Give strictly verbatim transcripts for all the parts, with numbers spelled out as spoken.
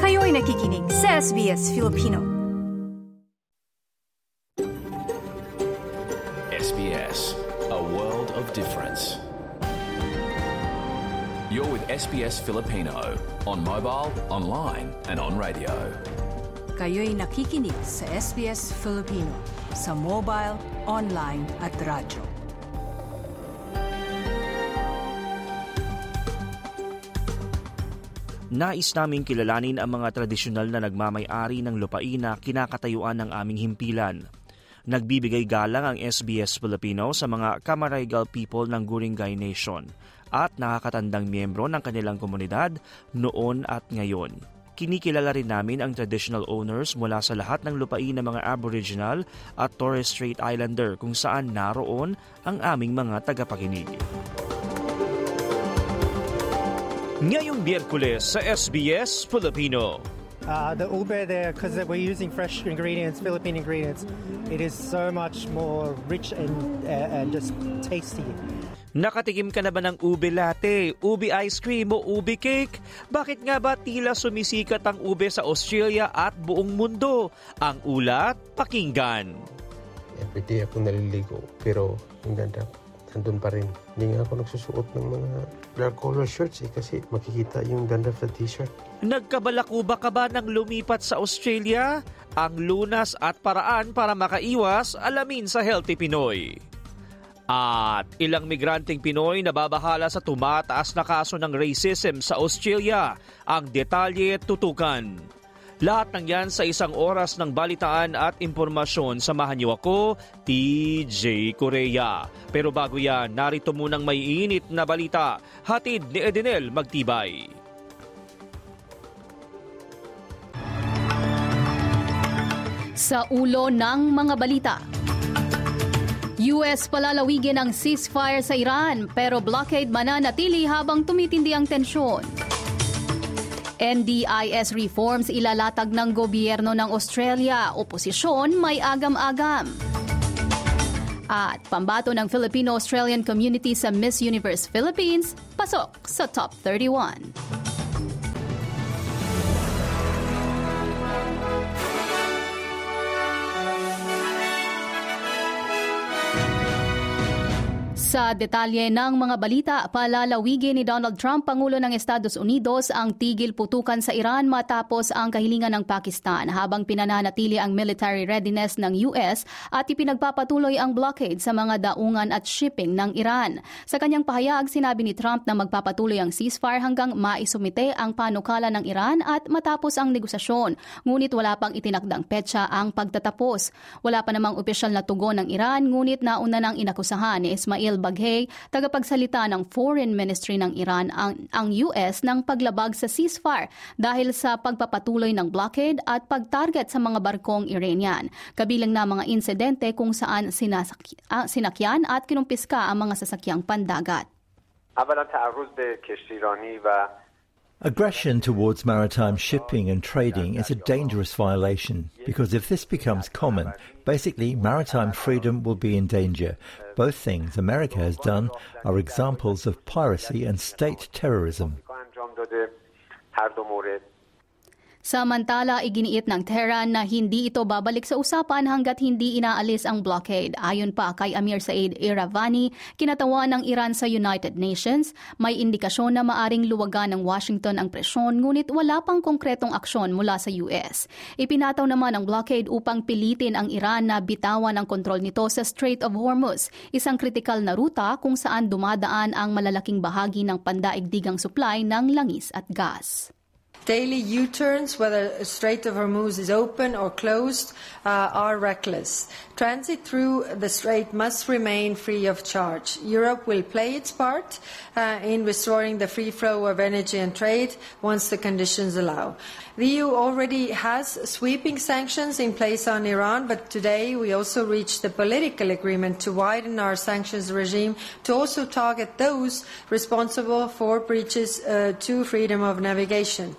Kayo'y nakikinig sa S B S Filipino. S B S, a world of difference. You're with S B S Filipino on mobile, online and on radio. Kayo'y nakikinig sa S B S Filipino sa mobile, online at radyo. Nais naming kilalanin ang mga tradisyonal na nagmamay-ari ng lupain na kinakatayuan ng aming himpilan. Nagbibigay galang ang S B S Filipino sa mga Camaragal people ng Guringay Nation at nakakatandang miyembro ng kanilang komunidad noon at ngayon. Kinikilala rin namin ang traditional owners mula sa lahat ng lupain ng mga Aboriginal at Torres Strait Islander kung saan naroon ang aming mga tagapakinig. Ngayong Miyerkules sa S B S Filipino. Uh, the ube there, because we're using fresh ingredients, Philippine ingredients, it is so much more rich and, uh, and just tasty. Nakatikim ka na ba ng ube latte, ube ice cream o ube cake? Bakit nga ba tila sumisikat ang ube sa Australia at buong mundo? Ang ulat, pakinggan. Everyday ako naliligo, pero ang ganda, nandun pa rin. Hindi nga ako nagsusuot ng mga dark color shirts eh, kasi makikita yung dandruff sa t-shirt. Nagkabalakuba ka ba ng lumipat sa Australia? Ang lunas at paraan para makaiwas, alamin sa Healthy Pinoy. At ilang migranteng Pinoy na babahala sa tumataas na kaso ng racism sa Australia. Ang detalye tutukan. Lahat ng yan sa isang oras ng balitaan at impormasyon. Samahan niyo ako, T J Korea. Pero bago yan, narito munang may init na balita. Hatid ni Edenel Magtibay. Sa ulo ng mga balita. U S palalawigin ang ceasefire sa Iran pero blockade mananatili habang tumitindi ang tensyon. N D I S reforms ilalatag ng gobyerno ng Australia. Oposisyon may agam-agam. At pambato ng Filipino-Australian community sa Miss Universe Philippines, pasok sa Top thirty-one. Sa detalye ng mga balita, palalawigin ni Donald Trump, Pangulo ng Estados Unidos, ang tigil putukan sa Iran matapos ang kahilingan ng Pakistan habang pinananatili ang military readiness ng U S at ipinagpapatuloy ang blockade sa mga daungan at shipping ng Iran. Sa kanyang pahayag, sinabi ni Trump na magpapatuloy ang ceasefire hanggang maisumite ang panukala ng Iran at matapos ang negosasyon. Ngunit wala pang itinakdang petsa ang pagtatapos. Wala pa namang opisyal na tugon ng Iran, ngunit nauna nang inakusahan ni Ismail Baghay, tagapagsalita ng Foreign Ministry ng Iran, ang, ang U S ng paglabag sa ceasefire dahil sa pagpapatuloy ng blockade at pagtarget sa mga barkong Iranian. Kabilang na mga insidente kung saan sinasaki, uh, sinakyan at kinumpiska ang mga sasakyang pandagat. Aggression towards maritime shipping and trading is a dangerous violation because if this becomes common, basically maritime freedom will be in danger. Both things America has done are examples of piracy and state terrorism. Samantala, iginiit ng Tehran na hindi ito babalik sa usapan hanggat hindi inaalis ang blockade. Ayon pa kay Amir Said Iravani, kinatawan ng Iran sa United Nations, may indikasyon na maaring luwagan ng Washington ang presyon ngunit wala pang konkretong aksyon mula sa U S. Ipinataw naman ang blockade upang pilitin ang Iran na bitawan ang kontrol nito sa Strait of Hormuz, isang kritikal na ruta kung saan dumadaan ang malalaking bahagi ng pandaigdigang supply ng langis at gas. Daily U-turns, whether the Strait of Hormuz is open or closed, uh, are reckless. Transit through the strait must remain free of charge. Europe will play its part uh, in restoring the free flow of energy and trade once the conditions allow. The E U already has sweeping sanctions in place on Iran, but today we also reached the political agreement to widen our sanctions regime to also target those responsible for breaches uh, to freedom of navigation.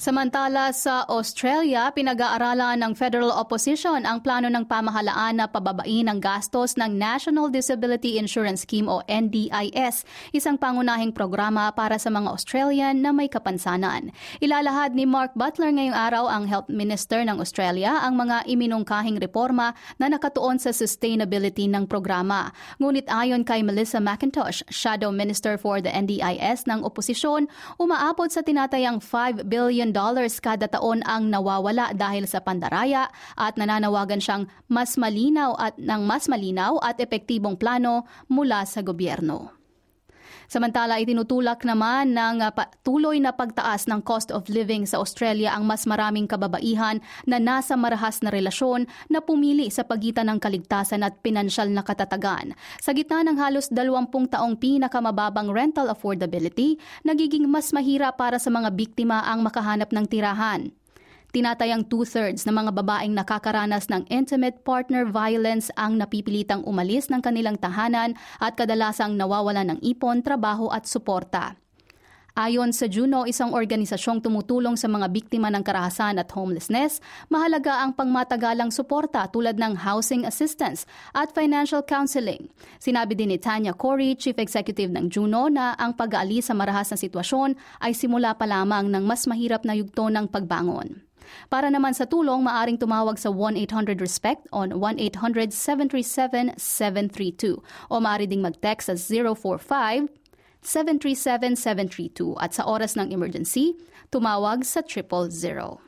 Samantala sa Australia, pinag-aaralan ng federal opposition ang plano ng pamahalaan na pababain ang gastos ng National Disability Insurance Scheme o N D I S, isang pangunahing programa para sa mga Australian na may kapansanan. Ilalahad ni Mark Butler ngayong araw, ang Health Minister ng Australia, ang mga iminungkahing reforma na nakatuon sa sustainability ng programa. Ngunit ayon kay Melissa McIntosh, Shadow Minister for the N D I S ng oposisyon, umaabot sa tinatayang five billion dollars kada taon ang nawawala dahil sa pandaraya at nananawagan siyang mas malinaw at ng mas malinaw at epektibong plano mula sa gobyerno. Samantala, itinutulak naman ng tuloy na pagtaas ng cost of living sa Australia ang mas maraming kababaihan na nasa marahas na relasyon na pumili sa pagitan ng kaligtasan at pinansyal na katatagan. Sa gitna ng halos dalawampung taong pinakamababang rental affordability, nagiging mas mahirap para sa mga biktima ang makahanap ng tirahan. Tinatayang two-thirds ng mga babaeng nakakaranas ng intimate partner violence ang napipilitang umalis ng kanilang tahanan at kadalasang nawawalan ng ipon, trabaho at suporta. Ayon sa Juno, isang organisasyong tumutulong sa mga biktima ng karahasan at homelessness, mahalaga ang pangmatagalang suporta tulad ng housing assistance at financial counseling. Sinabi din ni Tanya Corey, Chief Executive ng Juno, na ang pag-aalis sa marahas na sitwasyon ay simula pa lamang ng mas mahirap na yugto ng pagbangon. Para naman sa tulong, maaring tumawag sa one eight hundred RESPECT on one eight hundred seven three seven seven three two o maaari ding mag-text sa zero four five seven three seven seven three two at sa oras ng emergency, tumawag sa triple zero.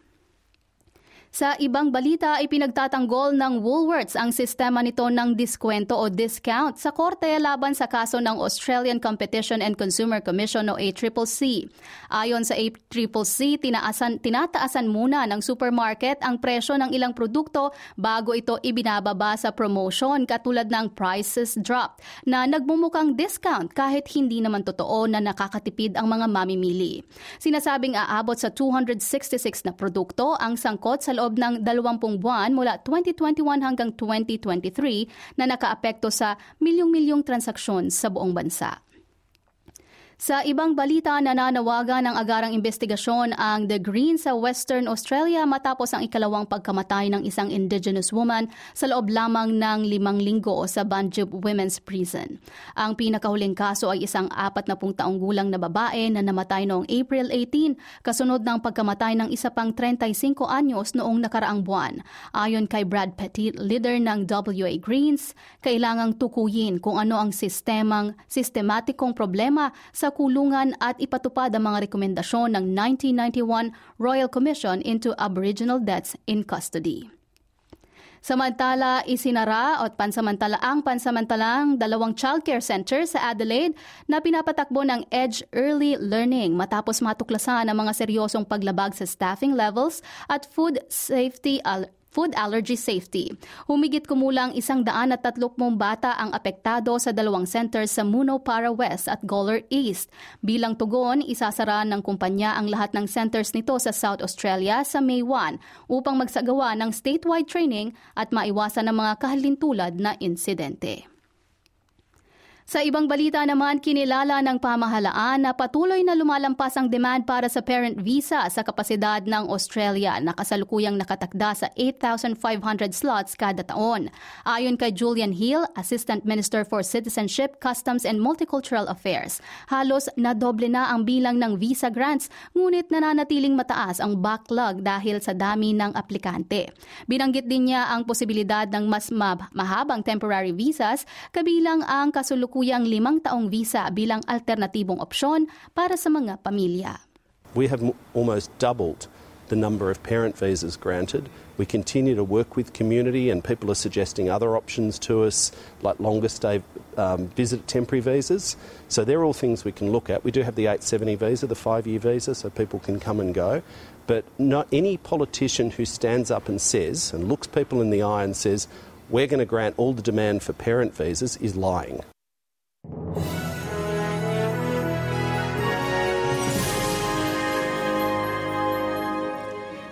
Sa ibang balita, ipinagtatanggol ng Woolworths ang sistema nito ng diskwento o discount sa korte laban sa kaso ng Australian Competition and Consumer Commission o A C C C. Ayon sa A C C C, tinaasan, tinataasan muna ng supermarket ang presyo ng ilang produkto bago ito ibinababa sa promotion, katulad ng prices drop na nagmumukang discount kahit hindi naman totoo na nakakatipid ang mga mamimili. Sinasabing aabot sa two hundred sixty-six na produkto ang sangkot sa loob ng dalawampung buwan mula twenty twenty-one hanggang twenty twenty-three na nakaapekto sa milyong-milyong transaksyon sa buong bansa. Sa ibang balita, nananawagan ng agarang investigasyon ang The Greens sa Western Australia matapos ang ikalawang pagkamatay ng isang Indigenous woman sa loob lamang ng limang linggo sa Banjub Women's Prison. Ang pinakahuling kaso ay isang apat na pung taong gulang na babae na namatay noong April eighteen, kasunod ng pagkamatay ng isa pang thirty-five anyos noong nakaraang buwan. Ayon kay Brad Petit, leader ng W A Greens, kailangang tukuyin kung ano ang sistemang sistematikong problema sa kulungan at ipatupad ang mga rekomendasyon ng nineteen ninety-one Royal Commission into Aboriginal Deaths in Custody. Samantala, isinara at pansamantala ang pansamantalang dalawang childcare center sa Adelaide na pinapatakbo ng Edge Early Learning matapos matuklasan ang mga seryosong paglabag sa staffing levels at food safety al- Food allergy safety. Humigit kumulang isang daan at tatlupong bata ang apektado sa dalawang centers sa Muno Para West at Gawler East. Bilang tugon, isasara ng kumpanya ang lahat ng centers nito sa South Australia sa May first upang magsagawa ng statewide training at maiwasan ang mga kahalintulad na insidente. Sa ibang balita naman, kinilala ng pamahalaan na patuloy na lumalampas ang demand para sa parent visa sa kapasidad ng Australia na kasalukuyang nakatakda sa eight thousand five hundred slots kada taon. Ayon kay Julian Hill, Assistant Minister for Citizenship, Customs and Multicultural Affairs, halos nadoble na ang bilang ng visa grants, ngunit nananatiling mataas ang backlog dahil sa dami ng aplikante. Binanggit din niya ang posibilidad ng mas mahabang temporary visas, kabilang ang kasulukuyang yang limang taong visa bilang alternatibong opsyon para sa mga pamilya. We have m- almost doubled the number of parent visas granted. We continue to work with community and people are suggesting other options to us like longer stay um, visit temporary visas. So they're all things we can look at. We do have the eight seventy visa, the five-year visa, so people can come and go. But not any politician who stands up and says and looks people in the eye and says we're going to grant all the demand for parent visas is lying.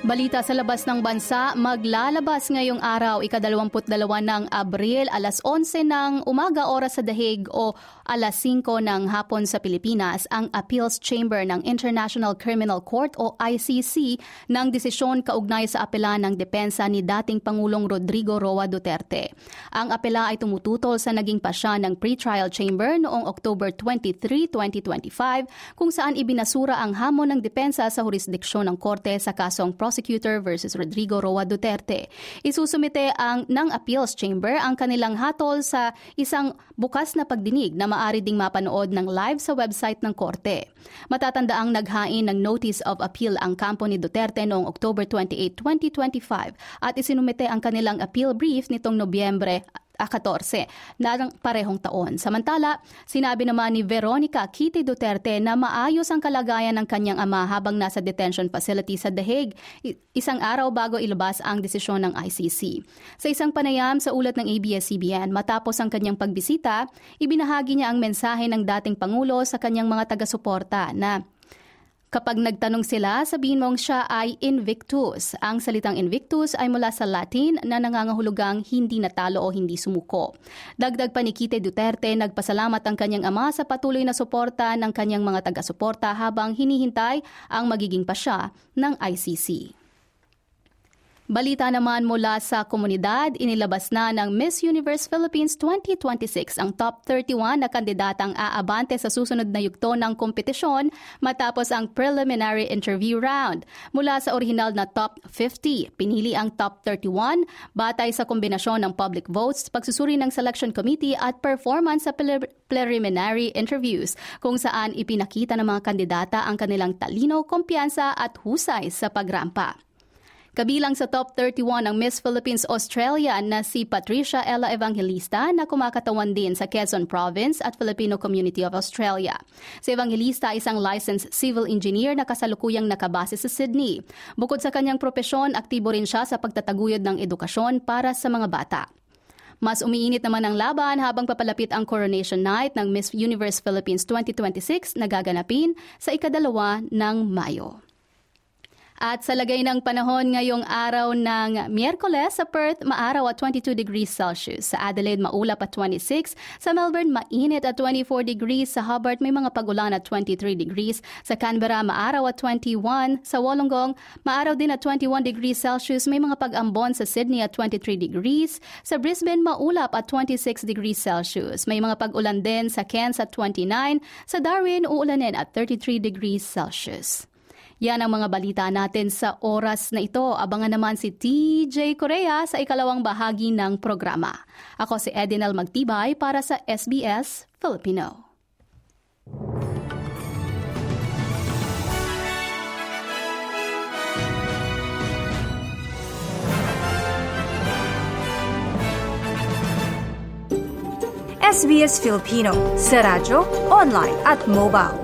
Balita sa labas ng bansa, maglalabas ngayong araw, ikadalawamput dalawa ng Abril, alas onse ng umaga oras sa The Hague o alas singko ng hapon sa Pilipinas, ang Appeals Chamber ng International Criminal Court o I C C ng desisyon kaugnay sa apela ng depensa ni dating Pangulong Rodrigo Roa Duterte. Ang apela ay tumututol sa naging pasya ng pretrial chamber noong October twenty-third, twenty twenty-five kung saan ibinasura ang hamon ng depensa sa jurisdiksyon ng korte sa kasong Prosecutor versus Rodrigo Roa Duterte. Isusumite ang ng Appeals Chamber ang kanilang hatol sa isang bukas na pagdinig na maaari ding mapanood ng live sa website ng korte. Matatandaang naghain ng Notice of Appeal ang kampo ni Duterte noong October twenty-eighth, twenty twenty-five at isinumite ang kanilang appeal brief nitong Nobyembre fourteen na parehong taon. Samantala, sinabi naman ni Veronica Kitty Duterte na maayos ang kalagayan ng kanyang ama habang nasa detention facility sa The Hague, isang araw bago ilabas ang desisyon ng I C C. Sa isang panayam sa ulat ng A B S C B N, matapos ang kanyang pagbisita, ibinahagi niya ang mensahe ng dating Pangulo sa kanyang mga taga-suporta na kapag nagtanong sila, sabihin mong siya ay invictus. Ang salitang invictus ay mula sa Latin na nangangahulugang hindi natalo o hindi sumuko. Dagdag pa ni Kitty Duterte, nagpasalamat ang kanyang ama sa patuloy na suporta ng kanyang mga taga-suporta habang hinihintay ang magiging pasya ng I C C. Balita naman mula sa komunidad, inilabas na ng Miss Universe Philippines twenty twenty-six ang top thirty-one na kandidatang aabante sa susunod na yugto ng kompetisyon matapos ang preliminary interview round. Mula sa orihinal na top fifty, pinili ang top thirty-one batay sa kombinasyon ng public votes, pagsusuri ng selection committee at performance sa preliminary interviews kung saan ipinakita ng mga kandidata ang kanilang talino, kumpiyansa at husay sa pagrampa. Kabilang sa top thirty-one ang Miss Philippines Australia na si Patricia Ella Evangelista na kumakatawan din sa Quezon Province at Filipino Community of Australia. Si Evangelista isang licensed civil engineer na kasalukuyang nakabase sa Sydney. Bukod sa kanyang propesyon, aktibo rin siya sa pagtataguyod ng edukasyon para sa mga bata. Mas umiinit naman ang laban habang papalapit ang Coronation Night ng Miss Universe Philippines twenty twenty-six na gaganapin sa ikadalawa ng Mayo. At sa lagay ng panahon ngayong araw ng Miyerkules, sa Perth, maaraw at twenty-two degrees Celsius. Sa Adelaide, maulap at twenty-six. Sa Melbourne, mainit at twenty-four degrees. Sa Hobart, may mga pagulan at twenty-three degrees. Sa Canberra, maaraw at twenty-one. Sa Wollongong, maaraw din at twenty-one degrees Celsius. May mga pag-ambon sa Sydney at twenty-three degrees. Sa Brisbane, maulap at twenty-six degrees Celsius. May mga pag-ulan din sa Cairns at twenty-nine. Sa Darwin, uulanin at thirty-three degrees Celsius. Yan ang mga balita natin sa oras na ito. Abangan naman si T J Korea sa ikalawang bahagi ng programa. Ako si Edinel Magtibay para sa S B S Filipino. S B S Filipino sa radyo, online at mobile.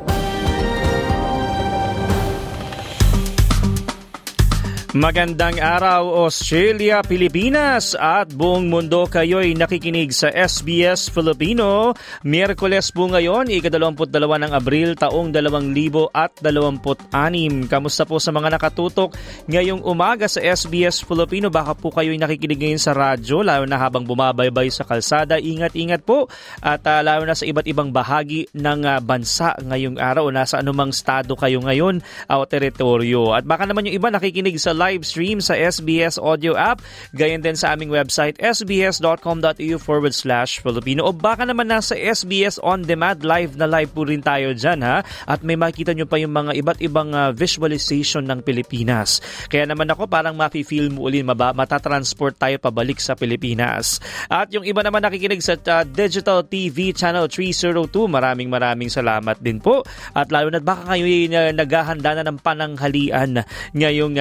Magandang araw Australia, Pilipinas at buong mundo, kayo'y nakikinig sa S B S Filipino. Miyerkules po ngayon, ikadalawamput dalawa ng Abril, taong dalawang libo at dalawamput anim. Kamusta po sa mga nakatutok ngayong umaga sa S B S Filipino? Baka po kayo'y nakikinig ngayon sa radyo, lalo na habang bumabaybay sa kalsada. Ingat-ingat po at uh, lalo na sa iba't ibang bahagi ng uh, bansa ngayong araw, nasa anumang estado kayo ngayon o teritoryo. At baka naman yung iba nakikinig sa live stream sa S B S Audio app, gayon din sa aming website sbs.com.au forward slash Filipino, o baka naman nasa S B S On Demand, live na live po rin tayo dyan ha, at may makita nyo pa yung mga iba't ibang uh, visualization ng Pilipinas. Kaya naman ako parang mafe-feel mo ulit, maba, matatransport tayo pabalik sa Pilipinas. At yung iba naman nakikinig sa uh, Digital T V Channel three oh two, maraming maraming salamat din po. At lalo na baka kayo uh, naghahanda na ng pananghalian ngayong uh, o baka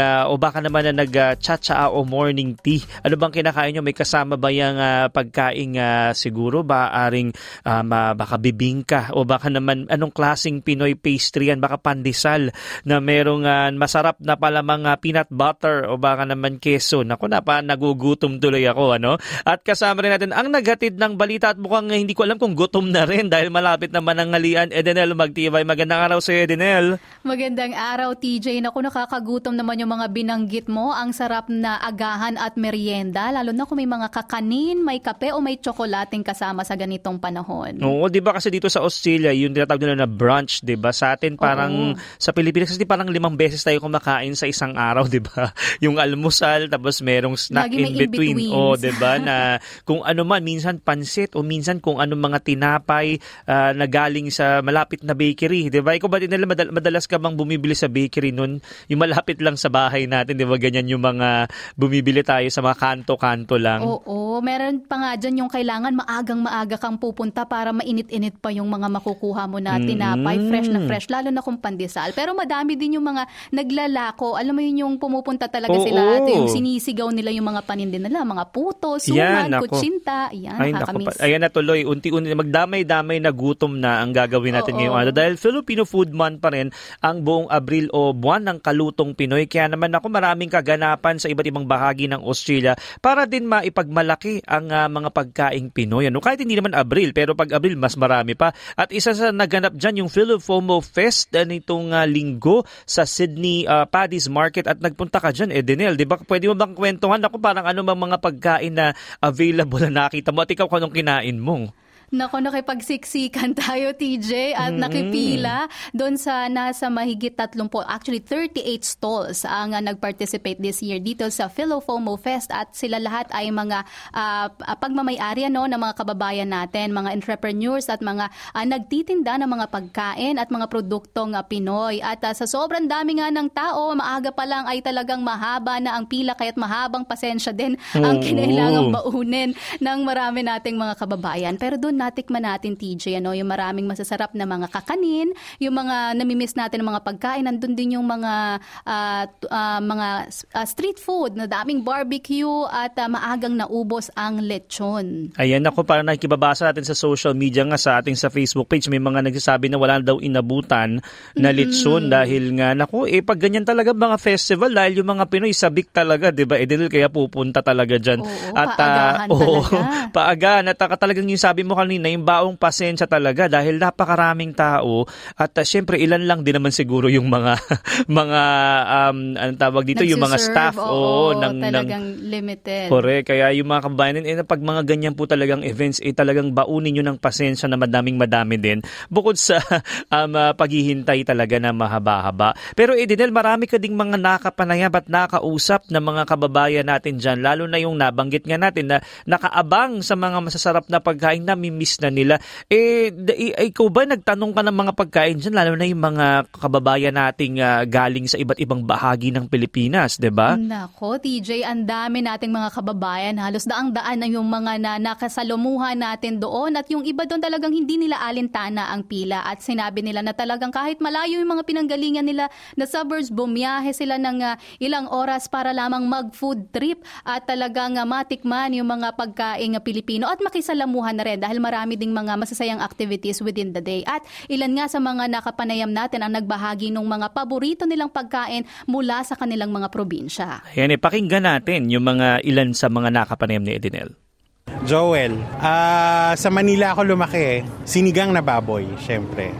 baka naman na nag-cha-cha o morning tea. Ano bang kinakain nyo? May kasama ba yung uh, pagkain uh, siguro? Baaring um, uh, baka bibingka o baka naman anong klaseng Pinoy pastry yan? Baka pandesal na merong uh, masarap na pala mga peanut butter o baka naman keso. Naku, na pa nagugutom tuloy ako. Ano? At kasama rin natin ang naghatid ng balita at mukhang hindi ko alam kung gutom na rin dahil malapit naman ang ngalian. Edenel Magtibay. Magandang araw sa Edenel. Magandang araw, T J. Naku, nakakagutom naman yung mga binanggit mo. Ang sarap na agahan at merienda, lalo na kung may mga kakanin, may kape o may tsokolating kasama sa ganitong panahon. Oo, di ba kasi dito sa Australia, yung tinatawag nila na brunch, di ba? Sa atin parang, oo. Sa Pilipinas kasi parang limang beses tayo kumakain sa isang araw, di ba? Yung almusal, tapos merong snack in between. O, di ba? Na kung ano man, minsan pansit o minsan kung ano mga tinapay uh, na galing sa malapit na bakery, di ba? Ikaw ba din nila madalas ka bang bumibili sa bakery nun? Yung malapit lang sa bahay natin, di ba? Ganyan yung mga bumibili tayo sa mga kanto-kanto lang. Oo, meron pa nga dyan yung kailangan maagang maaga kang pupunta para mainit-init pa yung mga makukuha mo na tinapay, mm-hmm. fresh na fresh, lalo na kung pandesal. Pero madami din yung mga naglalako, alam mo yun yung pumupunta talaga oo, sila at yung sinisigaw nila yung mga paninda nila, mga puto, suman, kutsinta, yan, ay, nakakamiss. Ayan na tuloy, unti-unti, magdamay-damay na gutom na ang gagawin natin oo, ngayong araw. Dahil Filipino Food Month pa rin ang buong Abril o buwan ng kalutong Pinoy. Kaya naman ako maraming kaganapan sa iba't ibang bahagi ng Australia para din maipagmalaki ang uh, mga pagkaing Pinoy. Ano? Kahit hindi naman Abril, pero pag Abril mas marami pa. At isa sa naganap dyan yung Filifomo Fest uh, nitong uh, linggo sa Sydney uh, Paddy's Market at nagpunta ka dyan, Edenel. Di ba? Pwede mo bang kwentuhan ako parang ano bang mga pagkain na available na nakita mo at ikaw kung anong kinain mo? Nako, nakipagsiksikan tayo, T J, at mm-hmm. nakipila doon sa nasa mahigit tatlong po, actually thirty-eight stalls ang uh, nag-participate this year dito sa Filifomo Fest at sila lahat ay mga uh, pagmamayari no, ng mga kababayan natin, mga entrepreneurs at mga uh, nagtitinda ng mga pagkain at mga produktong uh, Pinoy. At uh, sa sobrang dami nga ng tao, maaga pa lang ay talagang mahaba na ang pila kaya't mahabang pasensya din ang kinailangang baunin ng marami nating mga kababayan. Pero doon natikman natin, T J, ano, yung maraming masasarap na mga kakanin, yung mga namimiss natin ng mga pagkain, nandun din yung mga uh, uh, mga uh, street food, na daming barbecue at uh, maagang naubos ang lechon. Ayan ako, parang nakikibabasa natin sa social media nga sa ating sa Facebook page, may mga nagsasabi na wala daw inabutan na lechon mm-hmm. dahil nga, naku, eh pag ganyan talaga mga festival, dahil yung mga Pinoy sabik talaga, di ba? Eh dahil kaya pupunta talaga dyan. Oo, at, paagahan uh, oh, talaga. Paagahan. At uh, talagang yung sabi mo kanina, yung baong pasensya talaga dahil napakaraming tao at uh, syempre ilan lang din naman siguro yung mga mga um anong tawag dito nagsiserve, yung mga staff o oh, ng talagang ng, limited. Correct. Kaya yung mga kabayan eh, pag mga ganyan po talagang events eh talagang baunin nyo ng pasensya na madaming madami din bukod sa um, uh, paghihintay talaga na mahaba-haba. Pero Edenel, marami ka ding mga nakapanayam at nakausap na mga kababayan natin dyan, lalo na yung nabanggit nga natin na nakaabang sa mga masasarap na pagkain na miss na nila. Eh, ikaw ba nagtanong ka ng mga pagkain dyan, lalo na yung mga kababayan nating uh, galing sa iba't ibang bahagi ng Pilipinas, di ba? Nako, T J, ang dami nating mga kababayan. Halos daang-daan na yung mga na nakasalumuhan natin doon at yung iba doon talagang hindi nila alintana ang pila at sinabi nila na talagang kahit malayo yung mga pinanggalingan nila na suburbs, bumiyahe sila ng uh, ilang oras para lamang mag-food trip at talagang uh, matikman yung mga pagkain uh, Pilipino at makisalamuhan na rin dahil marami ding mga masasayang activities within the day. At ilan nga sa mga nakapanayam natin ang nagbahagi ng mga paborito nilang pagkain mula sa kanilang mga probinsya. Ayan, eh, pakinggan natin yung mga ilan sa mga nakapanayam ni Edenel. Joel, uh, sa Manila ako lumaki eh. Sinigang na baboy, syempre.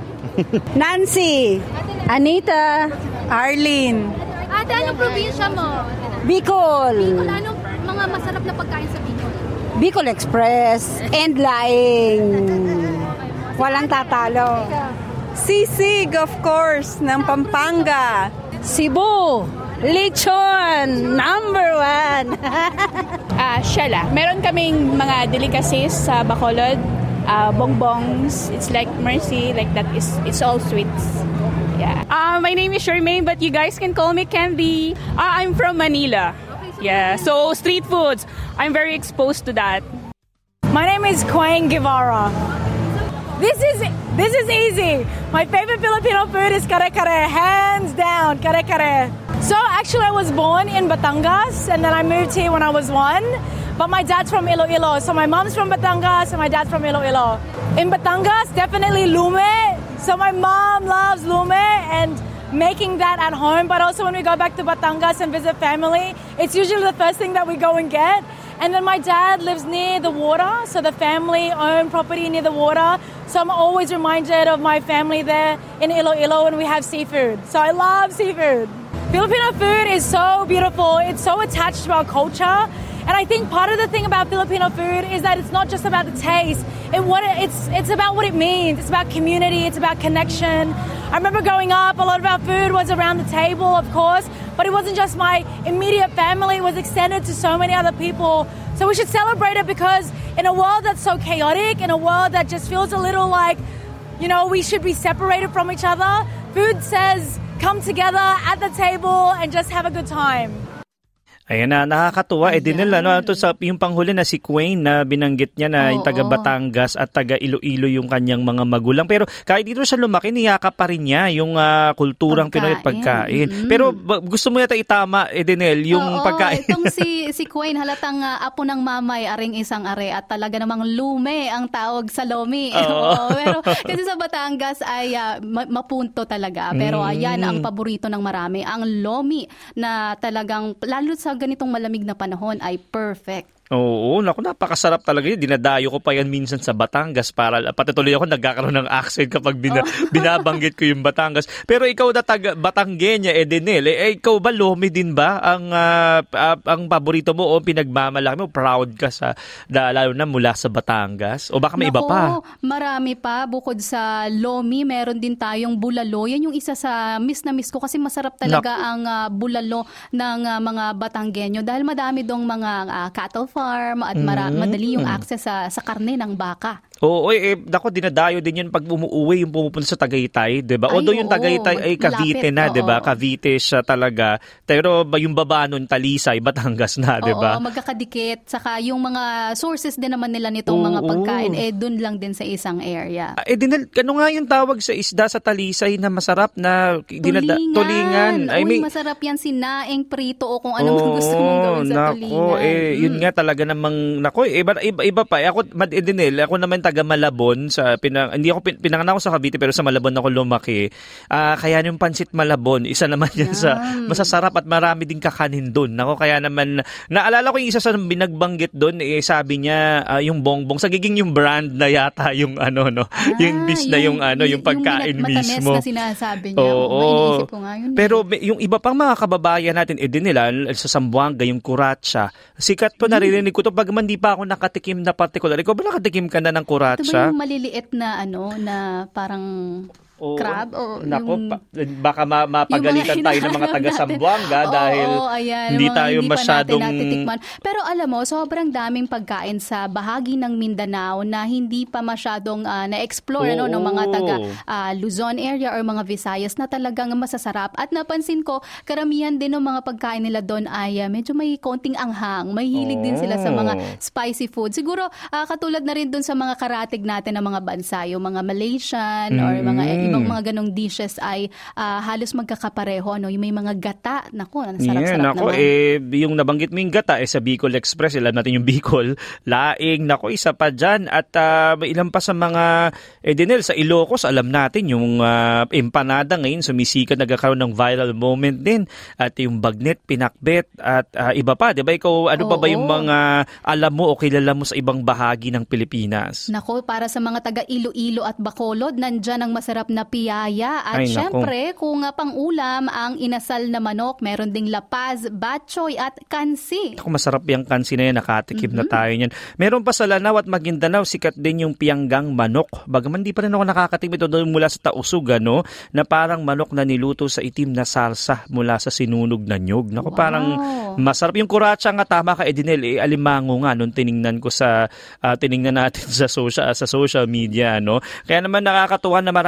Nancy, Anita, Arlene. Ate, anong probinsya mo? Bicol. Bicol, anong mga masarap na pagkain sa Bicol? Bicol Express and Laing. Walang tatalo. Sisig, of course, ng Pampanga. Cebu, lechon, number one. Ah, uh, Shella. Meron kaming mga delicacies sa Bacolod, uh, bongbongs. It's like mercy, like that is. It's all sweets. Yeah. Uh, my name is Charmaine, but you guys can call me Candy. Uh, I'm from Manila. Yeah, so street foods, I'm very exposed to that. My name is Quang Guevara. This is this is easy. My favorite Filipino food is kare-kare, hands down, kare-kare. So actually I was born in Batangas and then I moved here when I was one. But my dad's from Iloilo. So my mom's from Batangas and my dad's from Iloilo. In Batangas, definitely lume. So my mom loves lume and making that at home. But also when we go back to Batangas and visit family, it's usually the first thing that we go and get. And then my dad lives near the water. So the family own property near the water. So I'm always reminded of my family there in Iloilo when we have seafood. So I love seafood. Filipino food is so beautiful. It's so attached to our culture. And I think part of the thing about Filipino food is that it's not just about the taste. It, what it, it's, it's about what it means. It's about community. It's about connection. I remember growing up, a lot of our food was around the table, of course. But it wasn't just my immediate family. It was extended to so many other people. So we should celebrate it because in a world that's so chaotic, in a world that just feels a little like, you know, we should be separated from each other, food says come together at the table and just have a good time. Ayan na, nakakatuwa. Eh, din nila, no? Ito sa, yung panghuli na si Queen na binanggit niya na Oo, yung taga Batangas at taga Iloilo yung kanyang mga magulang. Pero kahit dito siya lumaki, niyakap pa rin niya yung uh, kulturang Pinoy at pagkain. Mm-hmm. Pero ba, gusto mo yata itama, Edenel, yung Oo, pagkain. Itong si, si Queen, halatang uh, apo ng mamay, aring isang are at talaga namang lume ang tawag sa lomi. Oo. Pero kasi sa Batangas ay uh, mapunto talaga. Pero ayan ang paborito ng marami, ang lomi na talagang, lalo sa ganitong malamig na panahon ay perfect. Oo, naku, napakasarap talaga yun. Dinadayo ko pa yan minsan sa Batangas para pati tuloy ako nagkakaroon ng accent kapag bina, oh. binabanggit ko yung Batangas. Pero ikaw na taga Batangueña, Edenel, eh, ikaw ba lomi din ba ang uh, uh, ang paborito mo o pinagmamalaki mo? Proud ka sa da, lalo na mula sa Batangas? O baka may Naku, iba pa? Marami pa. Bukod sa lomi, meron din tayong bulalo. Yan yung isa sa miss na miss ko kasi masarap talaga Naku. ang uh, bulalo ng uh, mga Batangueño dahil madami dong mga uh, cattle farm farm at mara- mm-hmm. madali yung access sa sa karne ng baka. Oo, eh, dako dinadayo din yun pag umuwi yung pumupunta sa Tagaytay, 'di ba? Although yung Tagaytay ay Cavite na, 'di ba? Cavite siya talaga. Pero yung baba nun Talisay, Batangas na, 'di ba? Oo, magkakadikit. Saka yung mga sources din naman nila nitong oo, mga pagkain eh dun lang din sa isang area. Eh din ano nga yung tawag sa isda sa Talisay na masarap na dinada- tulingan. tulingan. Uy, I mean, masarap yan sinaing prito o kung anong oh, gusto mong gawin sa nako, tulingan. Eh, yun mm. nga talaga namang nako, iba iba, iba pa. Ako Mad Edenel, ako naman taga Malabon sa pinang hindi ako pin, pinanganak ako sa Cavite pero sa Malabon ako lumaki. Uh, kaya yung pansit Malabon, isa naman yan yeah. sa masasarap at marami ding kakanin doon. Nako, kaya naman naalala ko yung isa sa binagbanggit doon, eh, sabi niya uh, yung bongbong sa giging yung brand na yata yung ano no, ah, yung bis na yung, yung ano yung pagkain yung mismo. Na sinasabi niya. Oo, oh, ko nga yun. Pero eh. yung iba pang mga kababayan natin, eh din nila sa Zamboanga, yung kuratsa. Sikat po, mm. naririnig ko to pag man di pa ako nakatikim na particular. Ikaw ba nakatikim ka na ng kuratsa? Ito ba yung maliliit na ano na parang Oo, crab o nako, yung, pa, baka ma, mapagalitan tayo ng mga taga Zamboanga dahil oo, ayan, hindi tayo hindi masyadong pero alam mo, sobrang daming pagkain sa bahagi ng Mindanao na hindi pa masyadong uh, na-explore ano, ng mga taga uh, Luzon area or mga Visayas na talagang masasarap. At napansin ko, karamihan din ng mga pagkain nila doon ay uh, medyo may konting anghang. May hilig oh. din sila sa mga spicy food. Siguro uh, katulad na rin doon sa mga karatig natin ng mga bansa, yung mga Malaysian mm. or mga ibang mga ganong dishes ay uh, halos magkakapareho, no? Yung may mga gata, nako, sarap-sarap yeah, nako, naman. Eh, yung nabanggit mo yung gata, eh, sa Bicol Express, alam natin yung Bicol, laing, nako, isa pa dyan, at uh, ilan pa sa mga, eh, Denel, sa Ilocos, alam natin, yung uh, empanada ngayon, sumisikat, nagkakaroon ng viral moment din, at yung bagnet, pinakbet, at uh, iba pa, di ba? Ikaw, ano pa ba yung mga alam mo o kilala mo sa ibang bahagi ng Pilipinas? Nako, para sa mga taga Iloilo at Bacolod, nandyan ang masarap na piyaya. At ay, syempre, kung uh, pang-ulam, ang inasal na manok, meron ding lapaz, batchoy at kansi. Ako, masarap yung kansi na yan. Nakatikim mm-hmm. na tayo niyan. Meron pa sa Lanao at Maguindanao, sikat din yung pianggang manok. Bagaman di pa rin ako nakakatikim ito doon mula sa Tausug, ano, na parang manok na niluto sa itim na salsa mula sa sinunog na nyog. Naku, wow. Parang masarap. Yung kuratsa nga, tama ka, Edenel, eh, alimango nga nung tiningnan ko sa, uh, tiningnan natin sa social, sa social media, no. Kaya naman nakakatuwa na marami pang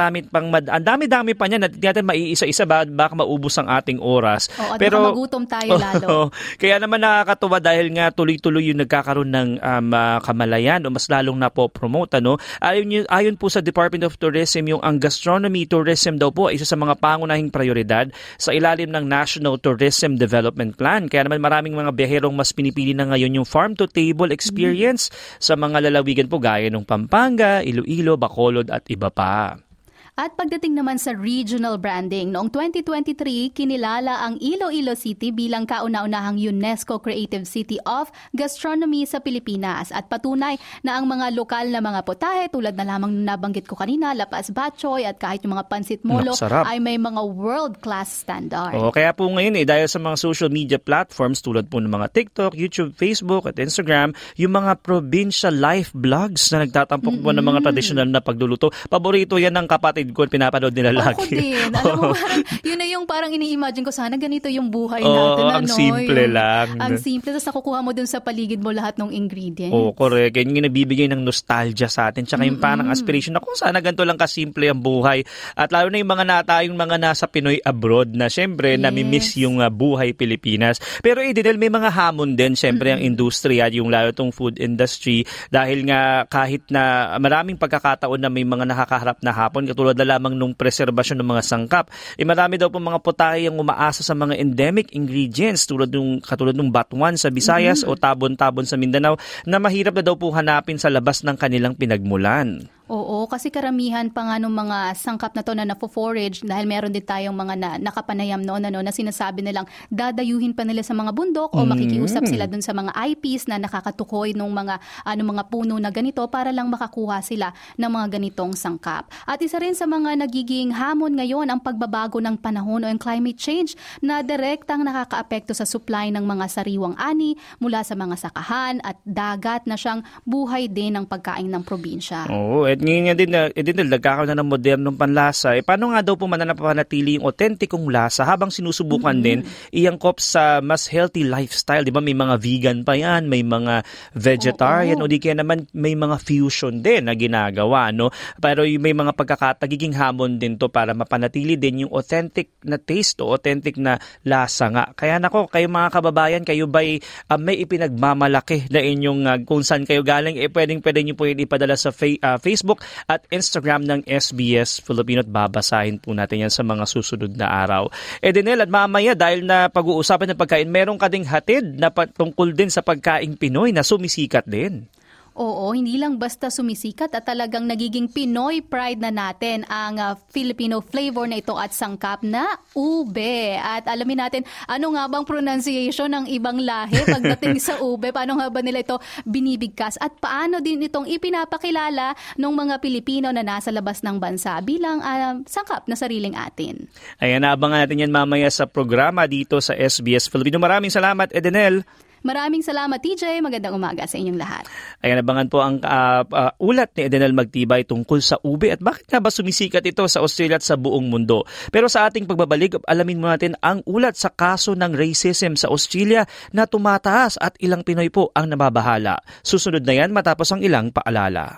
Sobrang mad- ang dami-dami pa niyan. Hindi natin maiisa-isa ba, baka maubos ang ating oras. Oo, at pero baka magutom tayo lalo. Kaya naman nakakatuwa dahil nga tuloy-tuloy yung nagkakaroon ng um, uh, kamalayan o mas lalong napopromote. Ano? Ayon, yun, ayon po sa Department of Tourism, yung ang gastronomy tourism daw po ay isa sa mga pangunahing prioridad sa ilalim ng National Tourism Development Plan. Kaya naman maraming mga biyaherong mas pinipili na ngayon yung farm-to-table experience mm-hmm. sa mga lalawigan po gaya ng Pampanga, Iloilo, Bacolod at iba pa. At pagdating naman sa regional branding, noong twenty twenty-three, kinilala ang Iloilo City bilang kauna-unahang UNESCO Creative City of Gastronomy sa Pilipinas. At patunay na ang mga lokal na mga putahe tulad na lamang nabanggit ko kanina, lapas batchoy at kahit yung mga pansit molo Naksarap. ay may mga world-class standard. Oo, kaya po ngayon eh, dahil sa mga social media platforms tulad po ng mga TikTok, YouTube, Facebook at Instagram, yung mga provincial life vlogs na nagtatampok mm-hmm. po ng mga traditional na pagluluto. Paborito yan ng kapatid ko, pinapanood nila lagi. Ako din. Alam mo, parang, yun na yung parang ini-imagine ko, sana ganito yung buhay Oo, natin. ang ano, simple yung, lang. Ang simple, tapos nakukuha mo dun sa paligid mo lahat ng ingredients. Oo, correct. Yan yung nagbibigay ng nostalgia sa atin. Tsaka yung parang aspiration na kung sana ganito lang kasimple ang buhay. At lalo na yung mga natayong mga nasa Pinoy abroad na syempre, yes. nami-miss yung uh, buhay Pilipinas. Pero eh, dahil may mga hamon din, syempre, ang industriya, yung lalo tong food industry, dahil nga kahit na maraming pagkakataon na may mga nakakaharap na hapon, katulad na lamang nung preserbasyon ng mga sangkap. Eh, marami daw po mga putahe ang umaasa sa mga endemic ingredients tulad nung, katulad ng batuan sa Visayas mm-hmm. o tabon-tabon sa Mindanao na mahirap na daw po hanapin sa labas ng kanilang pinagmulan. Oo, kasi karamihan pa nga ng mga sangkap na to na nafo-forage dahil meron din tayong mga na, nakapanayam noon ano, na sinasabi nilang dadayuhin pa nila sa mga bundok o makikiusap sila dun sa mga I Ps na nakakatukoy ng mga, ano, mga puno na ganito para lang makakuha sila ng mga ganitong sangkap. At isa rin sa mga nagiging hamon ngayon ang pagbabago ng panahon o yung climate change na direktang nakakaapekto sa supply ng mga sariwang ani mula sa mga sakahan at dagat na siyang buhay din ng pagkain ng probinsya. Oo, at ngayon nga din, eh, din nagkakaroon na ng modernong panlasa. Eh, paano nga daw po mananapanatili yung authenticong lasa habang sinusubukan mm-hmm. din iangkop sa mas healthy lifestyle? Di ba may mga vegan pa yan, may mga vegetarian oh, oh. o di kaya naman may mga fusion din na ginagawa. No? Pero may mga pagkakatagiging hamon din to para mapanatili din yung authentic na taste o authentic na lasa nga. Kaya nako, kayo mga kababayan, kayo ba'y uh, may ipinagmamalaki na inyong uh, kung saan kayo galing, eh pwedeng pwede nyo po yung ipadala sa fa- uh, Facebook at Instagram ng S B S Filipino at babasahin po natin yan sa mga susunod na araw. Edenel, at mamaya dahil na pag-uusapan ng pagkain, meron ka ding hatid na tungkol din sa pagkaing Pinoy na sumisikat din. Oo, hindi lang basta sumisikat at talagang nagiging Pinoy pride na natin ang uh, Filipino flavor na ito at sangkap na ube. At alamin natin, ano nga bang pronunciation ng ibang lahi pagdating sa ube? Paano nga ba nila ito binibigkas? At paano din itong ipinapakilala ng mga Pilipino na nasa labas ng bansa bilang uh, sangkap na sariling atin? Ayan, naabangan natin yan mamaya sa programa dito sa S B S Filipino. Maraming salamat, Edenel. Maraming salamat, T J. Magandang umaga sa inyong lahat. Ayan, abangan po ang uh, uh, ulat ni Edenel Magtibay tungkol sa ube at bakit nga ba sumisikat ito sa Australia at sa buong mundo. Pero sa ating pagbabalik, alamin mo natin ang ulat sa kaso ng racism sa Australia na tumataas at ilang Pinoy po ang nababahala. Susunod na yan matapos ang ilang paalala.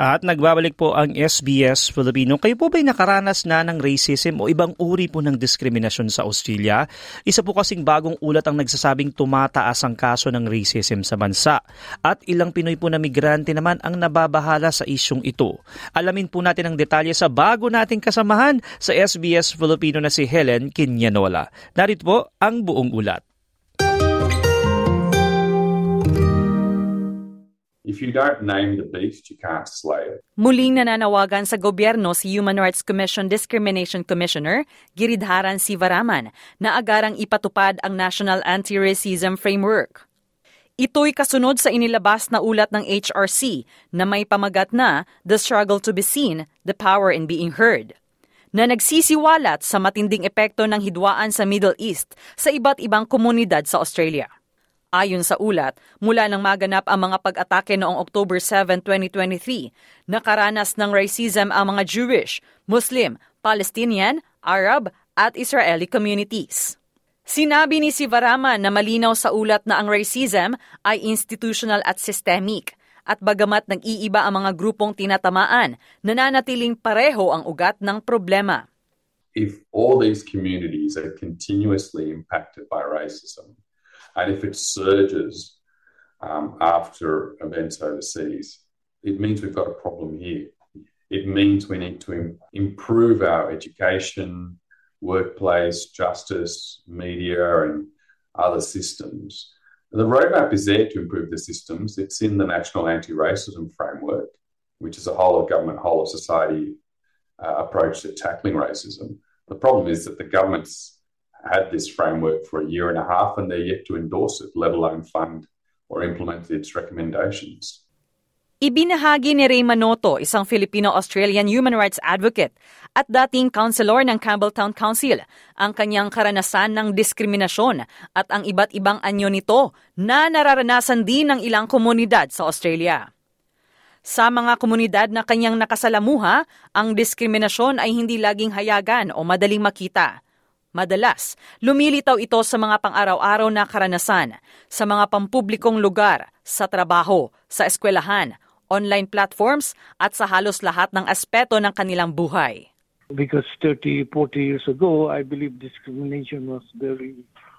At nagbabalik po ang S B S Filipino. Kayo po ba'y nakaranas na ng racism o ibang uri po ng diskriminasyon sa Australia? Isa po kasing bagong ulat ang nagsasabing tumataas ang kaso ng racism sa bansa. At ilang Pinoy po na migrante naman ang nababahala sa isyong ito. Alamin po natin ang detalye sa bago nating kasamahan sa S B S Filipino na si Helen Quinianola. Narito po ang buong ulat. If you don't name the beast, you can't slay it. Muling nananawagan sa gobyerno si Human Rights Commission Discrimination Commissioner Giridharan Sivaraman na agarang ipatupad ang National Anti-Racism Framework. Ito'y kasunod sa inilabas na ulat ng H R C na may pamagat na The Struggle to be Seen, the Power in Being Heard, na nagsisiwalat sa matinding epekto ng hidwaan sa Middle East sa iba't ibang komunidad sa Australia. Ayon sa ulat, mula nang maganap ang mga pag-atake noong October seventh, twenty twenty-three, nakaranas ng racism ang mga Jewish, Muslim, Palestinian, Arab at Israeli communities. Sinabi ni Sivaraman na malinaw sa ulat na ang racism ay institutional at systemic at bagamat nag-iiba ang mga grupong tinatamaan, nananatiling pareho ang ugat ng problema. If all these communities are continuously impacted by racism, and if it surges um, after events overseas, it means we've got a problem here. It means we need to im- improve our education, workplace, justice, media, and other systems. The roadmap is there to improve the systems. It's in the National Anti-Racism Framework, which is a whole-of-government, whole-of-society uh, approach to tackling racism. The problem is that the government's had this framework for a year and a half and they're yet to endorse it, let alone fund or implement its recommendations. Ibinahagi ni Ray Manoto, isang Filipino-Australian human rights advocate at dating councilor ng Campbelltown Council, ang kanyang karanasan ng diskriminasyon at ang iba't ibang anyo nito na nararanasan din ng ilang komunidad sa Australia. Sa mga komunidad na kanyang nakasalamuha, ang diskriminasyon ay hindi laging hayagan o madaling makita. Madalas, lumilitaw ito sa mga pang-araw-araw na karanasan, sa mga pampublikong lugar, sa trabaho, sa eskwelahan, online platforms, at sa halos lahat ng aspeto ng kanilang buhay. Because thirty, forty years ago, I believe discrimination was very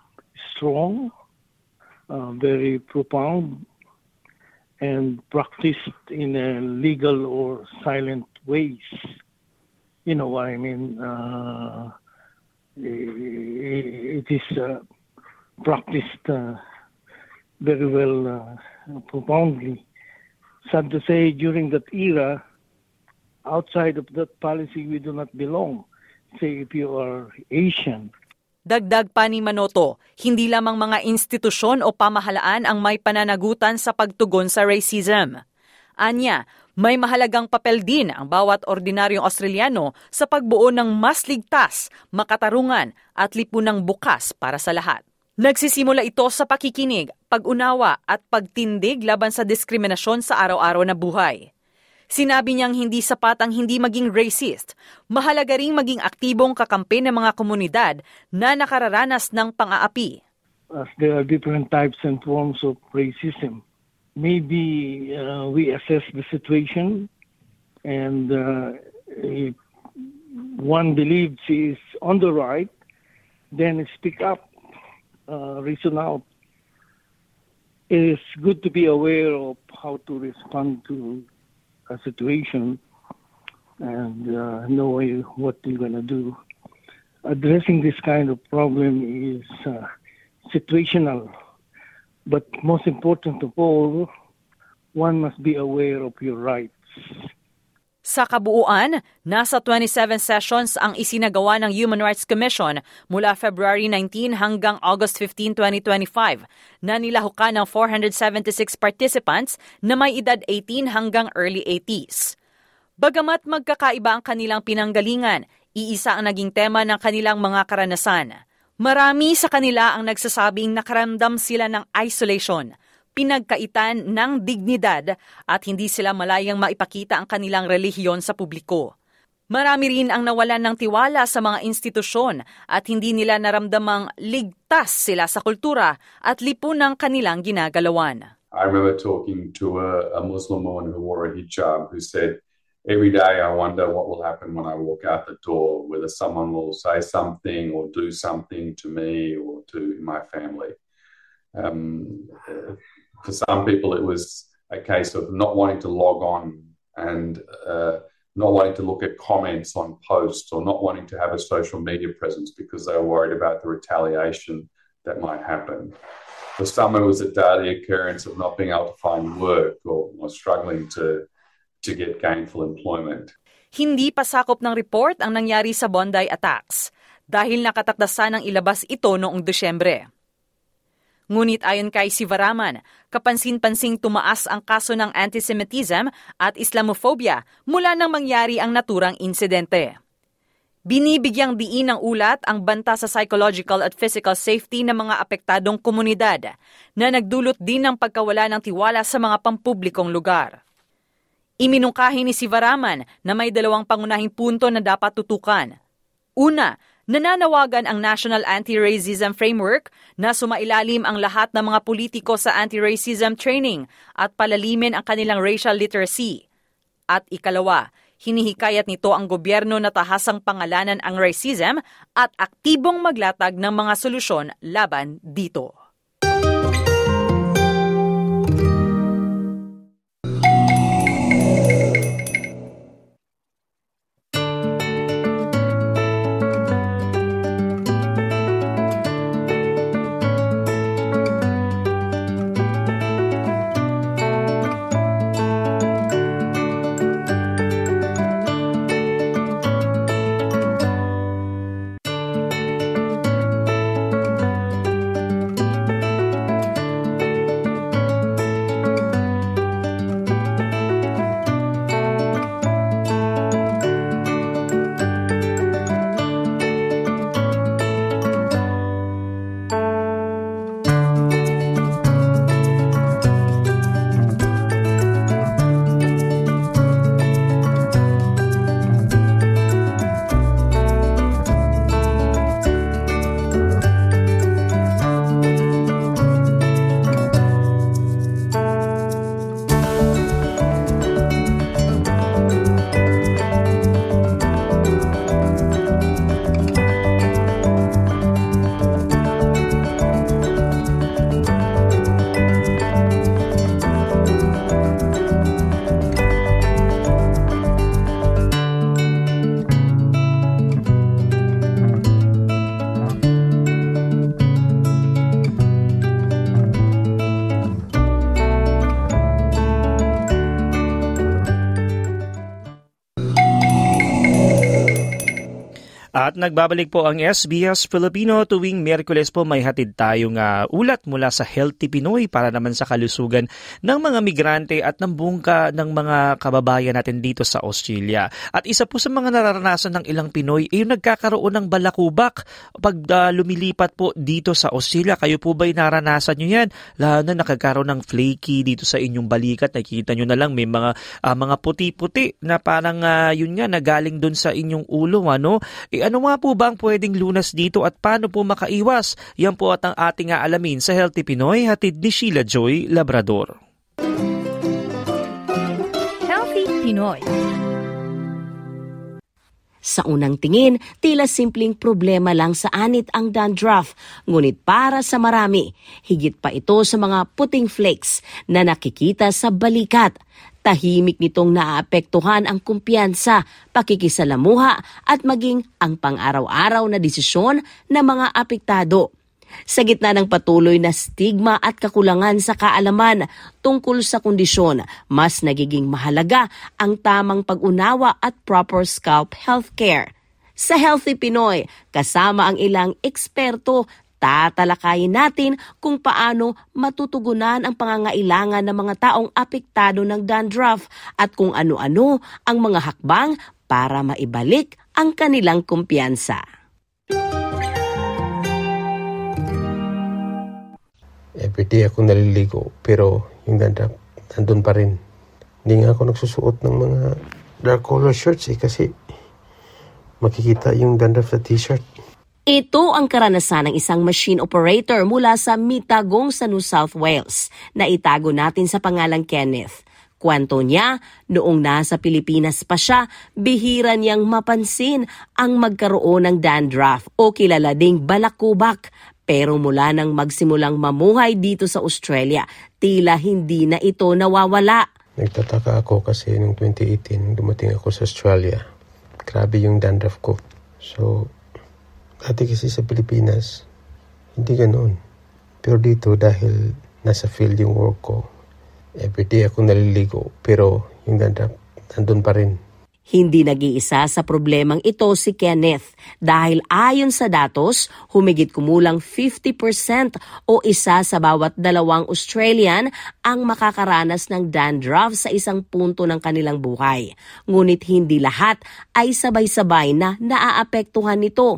strong, uh, very profound, and practiced in a legal or silent ways. You know what I mean? Uh, It is uh, practiced uh, very well, uh, profoundly. Sad to say, during that era, outside of that policy, we do not belong. Say, if you are Asian. Dagdag pa ni Manoto, hindi lamang mga institusyon o pamahalaan ang may pananagutan sa pagtugon sa racism. Anya, may mahalagang papel din ang bawat ordinaryong Australiano sa pagbuo ng mas ligtas, makatarungan at lipunang bukas para sa lahat. Nagsisimula ito sa pakikinig, pag-unawa at pagtindig laban sa diskriminasyon sa araw-araw na buhay. Sinabi niyang hindi sapat ang hindi maging racist, mahalaga ring maging aktibong kakampi ng mga komunidad na nakararanas ng pang-aapi. As there are different types and forms of racism, maybe uh, we assess the situation, and uh, if one believes he is on the right, then speak up, uh, reason out. It is good to be aware of how to respond to a situation and uh, know what you're going to do. Addressing this kind of problem is uh, situational. But most important of all, one must be aware of your rights. Sa kabuuan, nasa twenty-seven sessions ang isinagawa ng Human Rights Commission mula February nineteenth hanggang August fifteenth, twenty twenty-five na nilahukan ng four hundred seventy-six participants na may edad eighteen hanggang early eighties. Bagamat magkakaiba ang kanilang pinanggalingan, iisa ang naging tema ng kanilang mga karanasan. Marami sa kanila ang nagsasabing nakaramdam sila ng isolation, pinagkaitan ng dignidad at hindi sila malayang maipakita ang kanilang relihiyon sa publiko. Marami rin ang nawalan ng tiwala sa mga institusyon at hindi nila naramdamang ligtas sila sa kultura at lipun ng kanilang ginagalawan. I remember talking to a, a Muslim woman who wore a hijab who said, every day I wonder what will happen when I walk out the door, whether someone will say something or do something to me or to my family. Um, for some people, it was a case of not wanting to log on and uh, not wanting to look at comments on posts or not wanting to have a social media presence because they were worried about the retaliation that might happen. For some, it was a daily occurrence of not being able to find work or, or struggling to, to get gainful employment. Hindi pa sakop ng report ang nangyari sa Bondi attacks dahil nakatakdasan ng ilabas ito noong Desyembre. Ngunit ayon kay Sivaraman, kapansin-pansing tumaas ang kaso ng antisemitism at Islamophobia mula nang mangyari ang naturang insidente. Binibigyang diin ng ulat ang banta sa psychological at physical safety ng mga apektadong komunidad na nagdulot din ng pagkawala ng tiwala sa mga pampublikong lugar. Iminungkahi ni Sivaraman na may dalawang pangunahing punto na dapat tutukan. Una, nananawagan ang National Anti-Racism Framework na sumailalim ang lahat ng mga politiko sa anti-racism training at palalimin ang kanilang racial literacy. At ikalawa, hinihikayat nito ang gobyerno na tahasang pangalanan ang racism at aktibong maglatag ng mga solusyon laban dito. At nagbabalik po ang S B S Filipino. Tuwing Miyerkules po may hatid tayong uh, ulat mula sa Healthy Pinoy para naman sa kalusugan ng mga migrante at ng bungka ng mga kababayan natin dito sa Australia. At isa po sa mga nararanasan ng ilang Pinoy ay yung nagkakaroon ng balakubak pag uh, lumilipat po dito sa Australia. Kayo po ba'y naranasan nyo yan? Lalo na nakagkaroon ng flaky dito sa inyong balikat. Nakikita nyo na lang may mga uh, mga puti-puti na parang uh, yun nga nagaling dun sa inyong ulo. Ano? E, ano nga po ba ang pwedeng lunas dito at paano po makaiwas? Yan po at ang ating aalamin sa Healthy Pinoy, hatid ni Sheila Joy Labrador. Healthy Pinoy. Sa unang tingin, tila simpleng problema lang sa anit ang dandruff, ngunit para sa marami, higit pa ito sa mga puting flakes na nakikita sa balikat. Tahimik nitong naaapektuhan ang kumpiyansa, pakikisalamuha at maging ang pang-araw-araw na desisyon ng mga apektado. Sa gitna ng patuloy na stigma at kakulangan sa kaalaman tungkol sa kondisyon, mas nagiging mahalaga ang tamang pag-unawa at proper scalp healthcare. Sa Healthy Pinoy, kasama ang ilang eksperto, tatalakayin natin kung paano matutugunan ang pangangailangan ng mga taong apektado ng dandruff at kung ano-ano ang mga hakbang para maibalik ang kanilang kumpiyansa. Everyday ako naliligo pero yung dandruff nandun pa rin. Hindi nga ako nagsusuot ng mga dark color shirts eh kasi makikita yung dandruff sa t-shirt. Ito ang karanasan ng isang machine operator mula sa Mitagong sa New South Wales na itago natin sa pangalang Kenneth. Kwento niya, noong nasa Pilipinas pa siya, bihira niyang mapansin ang magkaroon ng dandruff o kilala ding balakubak. Pero mula nang magsimulang mamuhay dito sa Australia, tila hindi na ito nawawala. Nagtataka ako kasi noong twenty eighteen dumating ako sa Australia. Grabe yung dandruff ko. So, dati kasi sa Pilipinas, hindi ganoon. Pero dito dahil nasa field yung work ko, everyday ako naliligo. Pero yung dandruff, nandun pa rin. Hindi nag-iisa sa problemang ito si Kenneth dahil ayon sa datos, humigit kumulang fifty percent o isa sa bawat dalawang Australian ang makakaranas ng dandruff sa isang punto ng kanilang buhay. Ngunit hindi lahat ay sabay-sabay na naaapektuhan nito.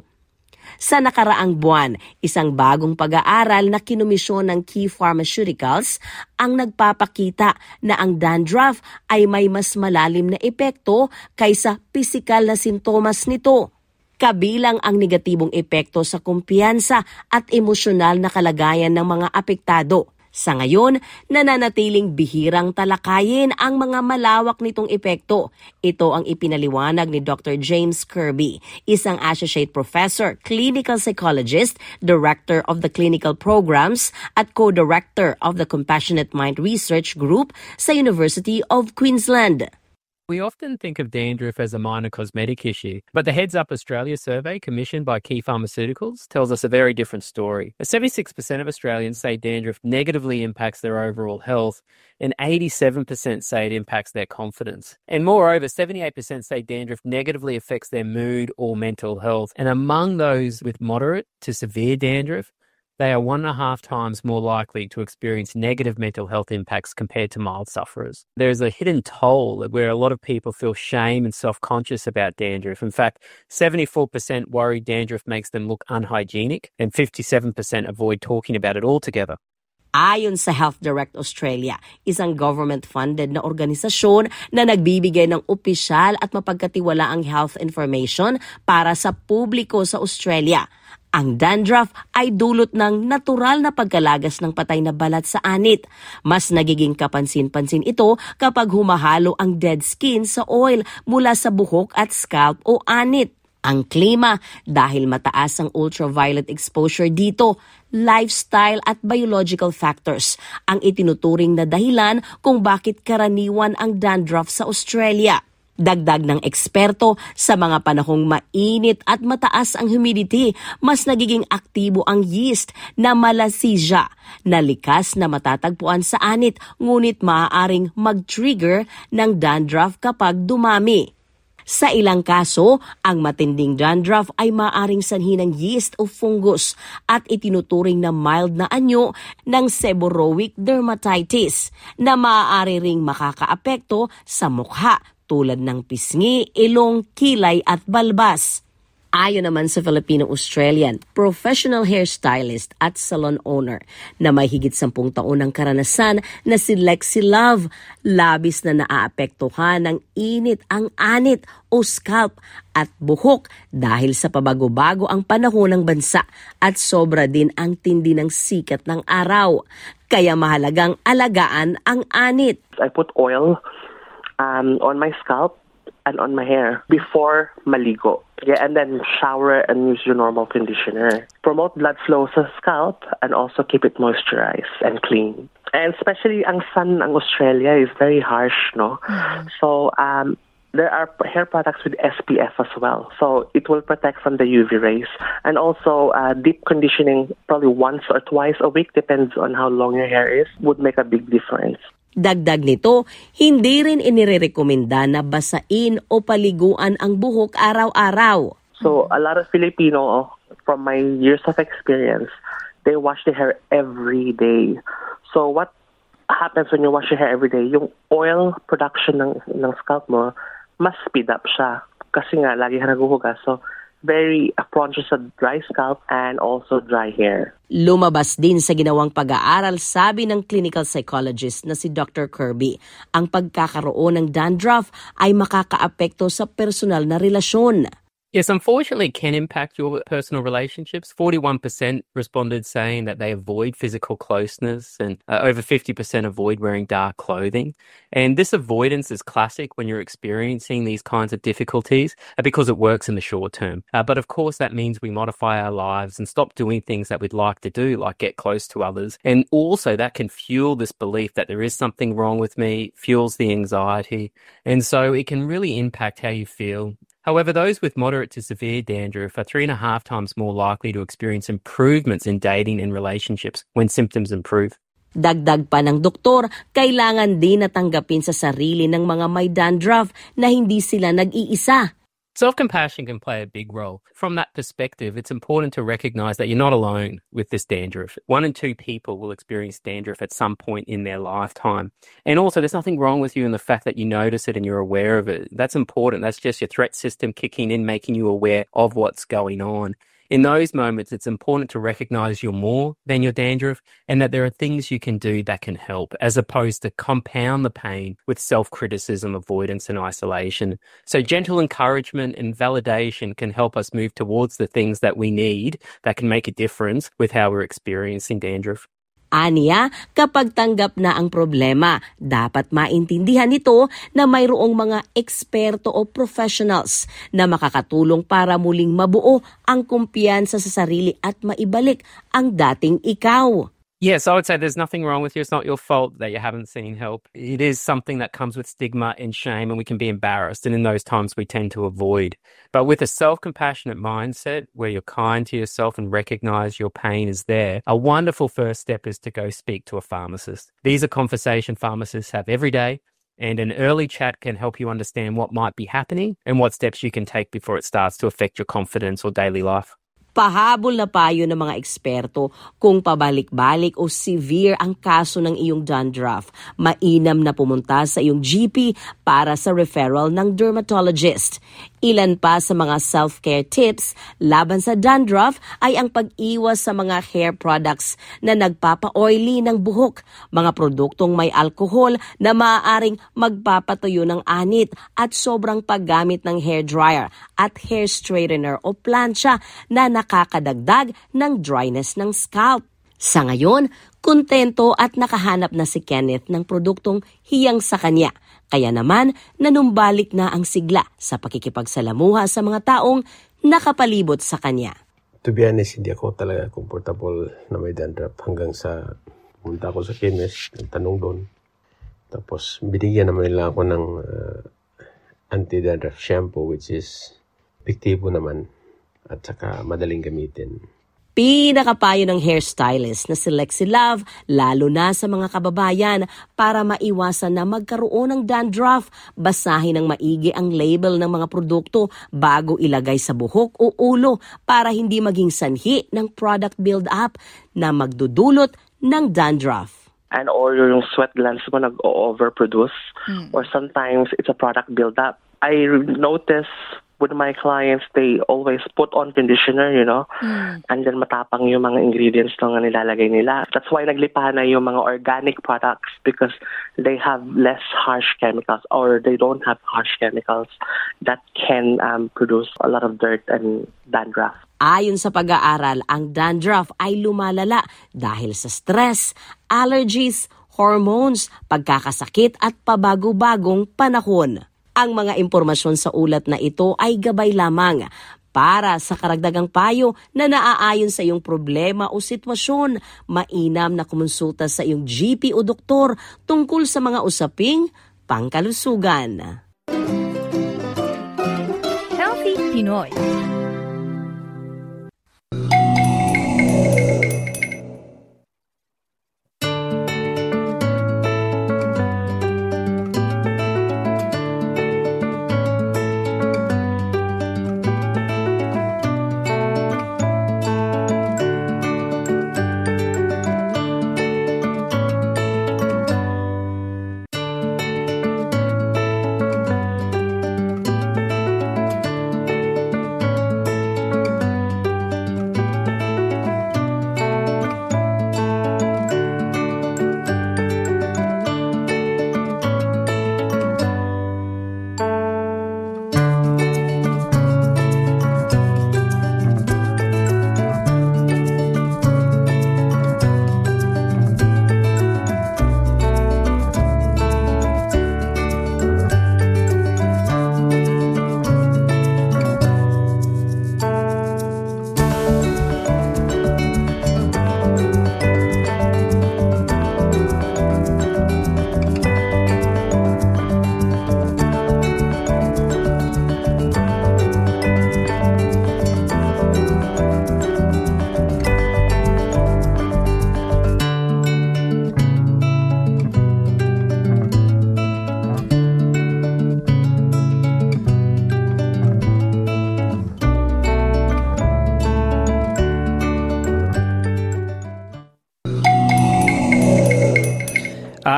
Sa nakaraang buwan, isang bagong pag-aaral na kinomisyon ng Key Pharmaceuticals ang nagpapakita na ang dandruff ay may mas malalim na epekto kaysa pisikal na sintomas nito. Kabilang ang negatibong epekto sa kumpiyansa at emosyonal na kalagayan ng mga apektado. Sa ngayon, nananatiling bihirang talakayin ang mga malawak nitong epekto. Ito ang ipinaliwanag ni Doctor James Kirby, isang Associate Professor, Clinical Psychologist, Director of the Clinical Programs at Co-Director of the Compassionate Mind Research Group sa University of Queensland. We often think of dandruff as a minor cosmetic issue, but the Heads Up Australia survey commissioned by Key Pharmaceuticals tells us a very different story. seventy-six percent of Australians say dandruff negatively impacts their overall health, and eighty-seven percent say it impacts their confidence. And moreover, seventy-eight percent say dandruff negatively affects their mood or mental health. And among those with moderate to severe dandruff, they are one and a half times more likely to experience negative mental health impacts compared to mild sufferers. There is a hidden toll where a lot of people feel shame and self-conscious about dandruff. In fact, seventy-four percent worry dandruff makes them look unhygienic, and fifty-seven percent avoid talking about it altogether. Ayon sa Health Direct Australia, isang government-funded na organisasyon na nagbibigay ng opisyal at mapagkatiwalaang health information para sa publiko sa Australia. Ang dandruff ay dulot ng natural na pagkalagas ng patay na balat sa anit. Mas nagiging kapansin-pansin ito kapag humahalo ang dead skin sa oil mula sa buhok at scalp o anit. Ang klima, dahil mataas ang ultraviolet exposure dito, lifestyle at biological factors ang itinuturing na dahilan kung bakit karaniwan ang dandruff sa Australia. Dagdag ng eksperto, sa mga panahong mainit at mataas ang humidity, mas nagiging aktibo ang yeast na Malassezia na likas na matatagpuan sa anit ngunit maaaring mag-trigger ng dandruff kapag dumami. Sa ilang kaso, ang matinding dandruff ay maaaring sanhi ng yeast o fungus at itinuturing na mild na anyo ng seborrhoic dermatitis na maaari ring makakaapekto sa mukha tulad ng pisngi, ilong, kilay at balbas. Ayon naman sa Filipino-Australian, professional hairstylist at salon owner na may higit sampung taon ng karanasan na si Lexi Love, labis na naaapektuhan ng init ang anit o scalp at buhok dahil sa pabago-bago ang panahon ng bansa at sobra din ang tindi ng sikat ng araw. Kaya mahalagang alagaan ang anit. I put oil um, on my scalp and on my hair before maligo. Yeah, and then shower and use your normal conditioner. Promote blood flow sa scalp and also keep it moisturized and clean. And especially ang sun ng Australia is very harsh, no? Mm-hmm. So um, there are hair products with S P F as well. So it will protect from the U V rays. And also uh, deep conditioning probably once or twice a week, depends on how long your hair is, would make a big difference. Dagdag nito, hindi rin inirekomenda na basain o paliguan ang buhok araw-araw. So a lot of Filipino, from my years of experience, they wash their hair every day. So what happens when you wash your hair every day? Yung oil production ng, ng scalp mo, mas speed up siya. Kasi nga, lagi ka naguhugas. So very prone sa dry scalp and also dry hair. Lumabas din sa ginawang pag-aaral, sabi ng clinical psychologist na si Doctor Kirby, ang pagkakaroon ng dandruff ay makakaapekto sa personal na relasyon. Yes, unfortunately, it can impact your personal relationships. forty-one percent responded saying that they avoid physical closeness, and uh, over fifty percent avoid wearing dark clothing. And this avoidance is classic when you're experiencing these kinds of difficulties uh, because it works in the short term. Uh, but of course, that means we modify our lives and stop doing things that we'd like to do, like get close to others. And also that can fuel this belief that there is something wrong with me, fuels the anxiety. And so it can really impact how you feel. However, those with moderate to severe dandruff are three and a half times more likely to experience improvements in dating and relationships when symptoms improve. Dagdag pa ng doktor, kailangan din natanggapin sa sarili ng mga may dandruff na hindi sila nag-iisa. Self-compassion can play a big role. From that perspective, it's important to recognize that you're not alone with this dandruff. One in two people will experience dandruff at some point in their lifetime. And also, there's nothing wrong with you in the fact that you notice it and you're aware of it. That's important. That's just your threat system kicking in, making you aware of what's going on. In those moments, it's important to recognize you're more than your dandruff and that there are things you can do that can help, as opposed to compound the pain with self-criticism, avoidance, and isolation. So gentle encouragement and validation can help us move towards the things that we need that can make a difference with how we're experiencing dandruff. Aniya, kapag tanggap na ang problema, dapat maintindihan nito na mayroong mga eksperto o professionals na makakatulong para muling mabuo ang kumpiyansa sa sarili at maibalik ang dating ikaw. Yes, I would say there's nothing wrong with you. It's not your fault that you haven't seen help. It is something that comes with stigma and shame, and we can be embarrassed. And in those times, we tend to avoid. But with a self-compassionate mindset, where you're kind to yourself and recognize your pain is there, a wonderful first step is to go speak to a pharmacist. These are conversation pharmacists have every day, and an early chat can help you understand what might be happening and what steps you can take before it starts to affect your confidence or daily life. Pahabol na payo ng mga eksperto kung pabalik-balik o severe ang kaso ng iyong dandruff. Mainam na pumunta sa iyong G P para sa referral ng dermatologist. Ilan pa sa mga self-care tips laban sa dandruff ay ang pag-iwas sa mga hair products na nagpapa-oily ng buhok, mga produktong may alcohol na maaaring magpapatuyo ng anit at sobrang paggamit ng hair dryer at hair straightener o plancha na nakakadagdag ng dryness ng scalp. Sa ngayon, kontento at nakahanap na si Kenneth ng produktong hiyang sa kanya. Kaya naman, nanumbalik na ang sigla sa pakikipagsalamuha sa mga taong nakapalibot sa kanya. To be honest, hindi ako talaga comfortable na may dandruff hanggang sa punta ako sa chemist, tanong doon. Tapos binigyan naman nila ako ng uh, anti-dandruff shampoo which is epektibo naman at saka madaling gamitin. Pinakapayo ng hairstylist na si Lexi Love, lalo na sa mga kababayan, para maiwasan na magkaroon ng dandruff, basahin ng maigi ang label ng mga produkto bago ilagay sa buhok o ulo para hindi maging sanhi ng product build-up na magdudulot ng dandruff. And or yung sweat glands mo nag-overproduce mm. or sometimes it's a product build-up. I notice with my clients, they always put on conditioner, you know, mm. and then matapang yung mga ingredients na nilalagay nila. That's why naglipahan na yung mga organic products because they have less harsh chemicals or they don't have harsh chemicals that can um, produce a lot of dirt and dandruff. Ayon sa pag-aaral, ang dandruff ay lumalala dahil sa stress, allergies, hormones, pagkakasakit at pabago-bagong panahon. Ang mga impormasyon sa ulat na ito ay gabay lamang para sa karagdagang payo na naaayon sa iyong problema o sitwasyon. Mainam na kumonsulta sa iyong G P o doktor tungkol sa mga usaping pangkalusugan. Healthy Pinoy.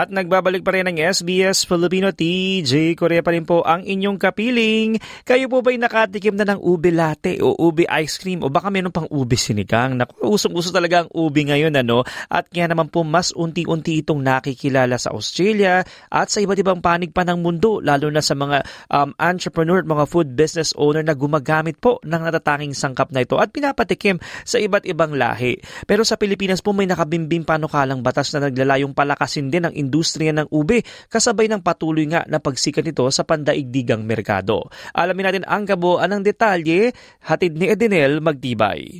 At nagbabalik pa rin ang S B S Filipino. T J Korea pa rin po ang inyong kapiling. Kayo po ba'y nakatikim na ng ube latte o ube ice cream o baka meron pang ube sinigang? Naku, usong-uso talaga ang ube ngayon, ano? At kaya naman po mas unti-unti itong nakikilala sa Australia at sa iba't ibang panig pa ng mundo, lalo na sa mga um, entrepreneur at mga food business owner na gumagamit po ng natatanging sangkap na ito at pinapatikim sa iba't ibang lahi. Pero sa Pilipinas po may nakabimbing panukalang batas na naglalayong palakasin din ang industriya ng ube kasabay ng patuloy nga na pagsikat nito sa pandaigdigang merkado. Alamin natin ang kabuuan ng detalye, hatid ni Edenel Magtibay.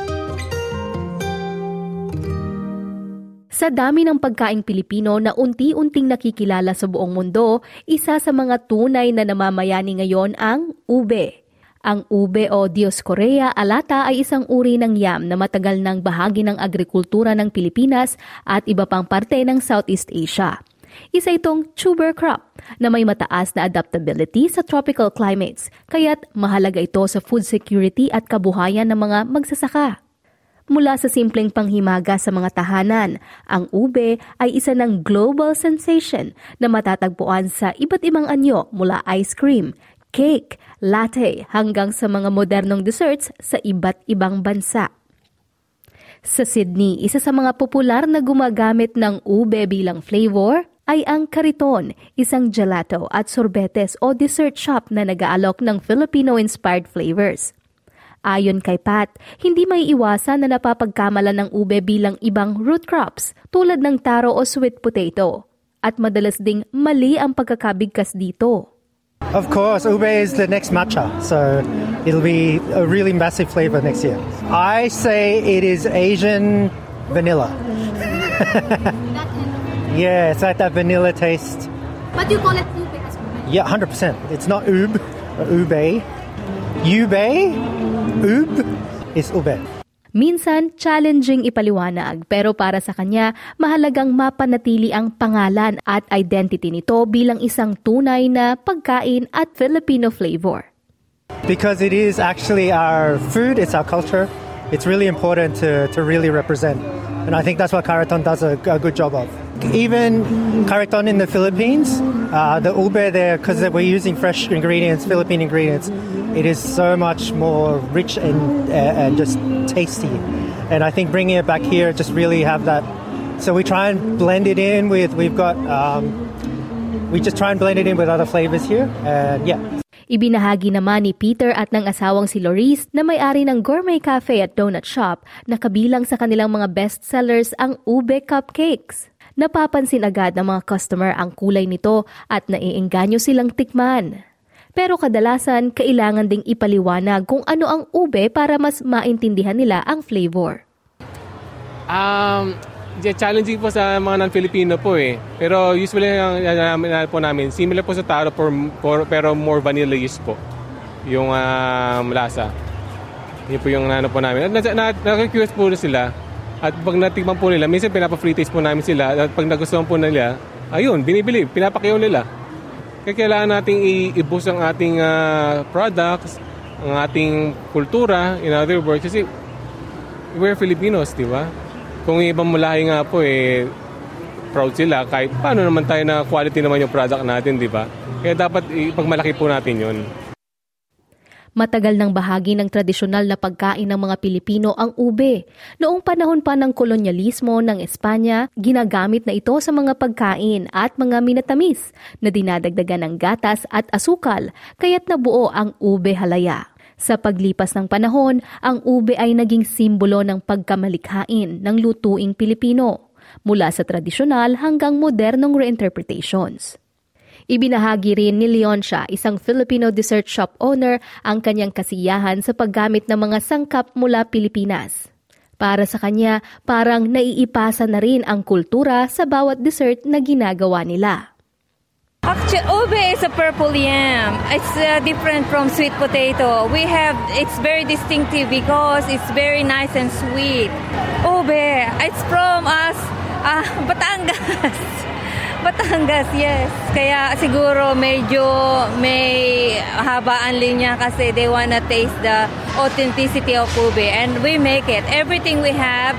Sa dami ng pagkaing Pilipino na unti-unting nakikilala sa buong mundo, isa sa mga tunay na namamayani ngayon ang ube. Ang ube o Dioscorea alata ay isang uri ng yam na matagal ng bahagi ng agrikultura ng Pilipinas at iba pang parte ng Southeast Asia. Isa itong tuber crop na may mataas na adaptability sa tropical climates, kaya't mahalaga ito sa food security at kabuhayan ng mga magsasaka. Mula sa simpleng panghimaga sa mga tahanan, ang ube ay isa ng global sensation na matatagpuan sa iba't ibang anyo mula ice cream, cake, latte hanggang sa mga modernong desserts sa iba't ibang bansa. Sa Sydney, isa sa mga popular na gumagamit ng ube bilang flavor ay ang Kariton, isang gelato at sorbetes o dessert shop na nag-aalok ng Filipino-inspired flavors. Ayon kay Pat, hindi may iwasan na napapagkamalan ng ube bilang ibang root crops tulad ng taro o sweet potato. At madalas ding mali ang pagkakabigkas dito. Of course, ube is the next matcha, so it'll be a really massive flavor next year. I say it is Asian vanilla. Yeah, it's like that vanilla taste. But you call it ube as well? Yeah, one hundred percent. It's not ube, or ube. Ube, ube is ube. Minsan, challenging ipaliwanag, pero para sa kanya, mahalagang mapanatili ang pangalan at identity nito bilang isang tunay na pagkain at Filipino flavor. Because it is actually our food, it's our culture, it's really important to, to really represent. And I think that's what Kariton does a, a good job of. Even Kariton in the Philippines, uh, the ube there, because we're using fresh ingredients, Philippine ingredients, it is so much more rich and, uh, and just tasty. And I think bringing it back here, just really have that. So we try and blend it in with, we've got, um, we just try and blend it in with other flavors here. And yeah. Ibinahagi naman ni Peter at ng asawang si Loris na may-ari ng gourmet cafe at donut shop na kabilang sa kanilang mga best sellers ang ube cupcakes. Napapansin agad ng mga customer ang kulay nito at naiengganyo silang tikman. Pero kadalasan, kailangan ding ipaliwanag kung ano ang ube para mas maintindihan nila ang flavor. Um, challenging po sa mga non-Filipino po eh. Pero usually ang uh, po namin, similar po sa taro for, for, pero more vanilla use po yung uh, lasa. Yun po yung ano po namin. Nakakurious po sila. At pag natikman po nila, minsan pinapa-free taste po namin sila. At pag nagustuhan po nila, ayun, binibili, pinapakiyaw nila. Kaya kailangan nating i-boost ang ating uh, products, ang ating kultura, in other words. Kasi we're Filipinos, di ba? Kung ibang mulahi nga po, eh, proud sila. Kahit paano naman tayo na quality naman yung product natin, di ba? Kaya dapat ipagmalaki po natin yun. Matagal ng bahagi ng tradisyonal na pagkain ng mga Pilipino ang ube. Noong panahon pa ng kolonyalismo ng Espanya, ginagamit na ito sa mga pagkain at mga minatamis na dinadagdagan ng gatas at asukal, kaya't nabuo ang ube halaya. Sa paglipas ng panahon, ang ube ay naging simbolo ng pagkamalikhain ng lutuing Pilipino, mula sa tradisyonal hanggang modernong reinterpretations. Ibinahagi rin ni Leoncia, isang Filipino dessert shop owner, ang kanyang kasiyahan sa paggamit ng mga sangkap mula Pilipinas. Para sa kanya, parang naiipasa na rin ang kultura sa bawat dessert na ginagawa nila. Actually, ube is a purple yam. It's uh, different from sweet potato. We have, it's very distinctive because it's very nice and sweet. Ube, it's from us, uh, Batangas. Batangas, yes. Kaya siguro medyo may habaan linya kasi they wanna taste the authenticity of ube. And we make it. Everything we have,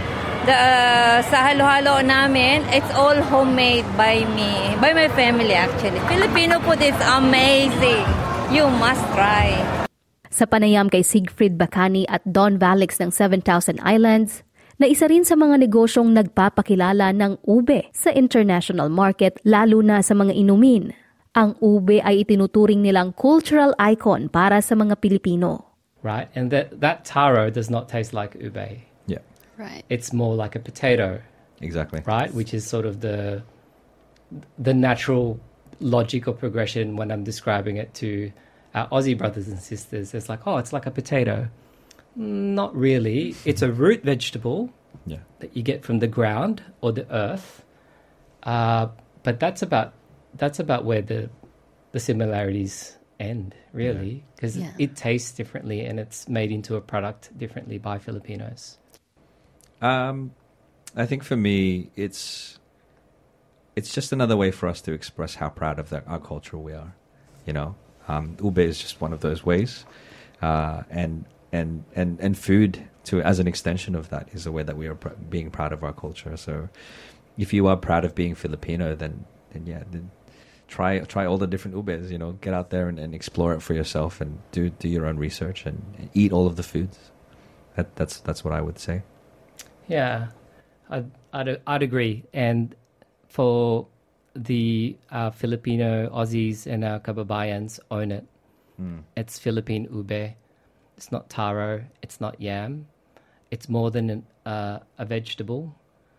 The, uh, sa halo-halo namin, it's all homemade by me, by my family actually. Filipino food is amazing. You must try. Sa panayam kay Siegfried Bacani at Don Valix ng seven thousand Islands, na isa rin sa mga negosyong nagpapakilala ng ube sa international market lalo na sa mga inumin. Ang ube ay itinuturing nilang cultural icon para sa mga Pilipino. Right, and that, that taro does not taste like ube. Yeah. Right. It's more like a potato. Exactly. Right, which is sort of the the natural logical progression when I'm describing it to our Aussie brothers and sisters. It's like, oh, it's like a potato. Not really. It's a root vegetable yeah. that you get from the ground or the earth. Uh, but that's about that's about where the the similarities end, really, because Yeah. it tastes differently and it's made into a product differently by Filipinos. Um, I think for me, it's it's just another way for us to express how proud of the, our culture we are. You know, um, ube is just one of those ways, uh, and and and and food to as an extension of that is a way that we are pr- being proud of our culture. So, if you are proud of being Filipino, then then yeah, then try try all the different ubes. You know, get out there and, and explore it for yourself, and do do your own research and, and eat all of the foods. That that's that's what I would say. Yeah, I'd, I'd, I'd agree. And for the uh, Filipino Aussies and our kababayans own it. Mm. It's Philippine ube. It's not taro. It's not yam. It's more than an, uh, a vegetable.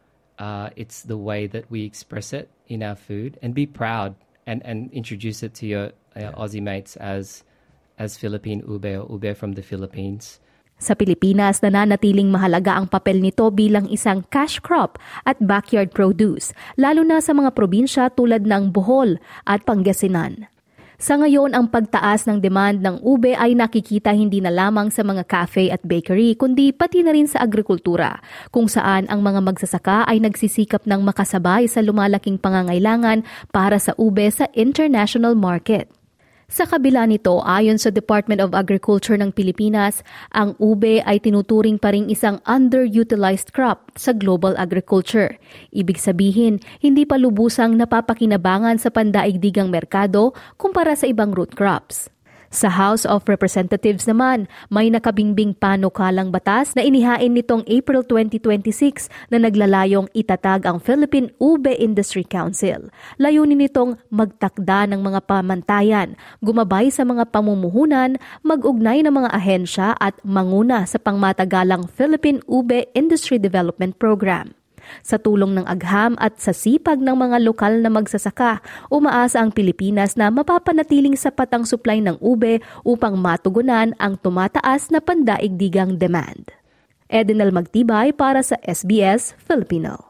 Uh, it's the way that we express it in our food, and be proud and, and introduce it to your uh, yeah. Aussie mates as as Philippine ube or ube from the Philippines. Sa Pilipinas, nananatiling mahalaga ang papel nito bilang isang cash crop at backyard produce, lalo na sa mga probinsya tulad ng Bohol at Pangasinan. Sa ngayon, ang pagtaas ng demand ng ube ay nakikita hindi na lamang sa mga cafe at bakery, kundi pati na rin sa agrikultura, kung saan ang mga magsasaka ay nagsisikap ng makasabay sa lumalaking pangangailangan para sa ube sa international market. Sa kabila nito, ayon sa Department of Agriculture ng Pilipinas, ang ube ay tinuturing pa ring isang underutilized crop sa global agriculture. Ibig sabihin, hindi pa lubusang napapakinabangan sa pandaigdigang merkado kumpara sa ibang root crops. Sa House of Representatives naman, may nakabingbing panukalang batas na inihain nitong April twenty twenty-six na naglalayong itatag ang Philippine Ube Industry Council. Layunin nitong magtakda ng mga pamantayan, gumabay sa mga pamumuhunan, mag-ugnay ng mga ahensya at manguna sa pangmatagalang Philippine Ube Industry Development Program. Sa tulong ng agham at sa sipag ng mga lokal na magsasaka, umaasa ang Pilipinas na mapapanatiling sapat ang supply ng ube upang matugunan ang tumataas na pandaigdigang demand. Edenel Magtibay para sa S B S Filipino.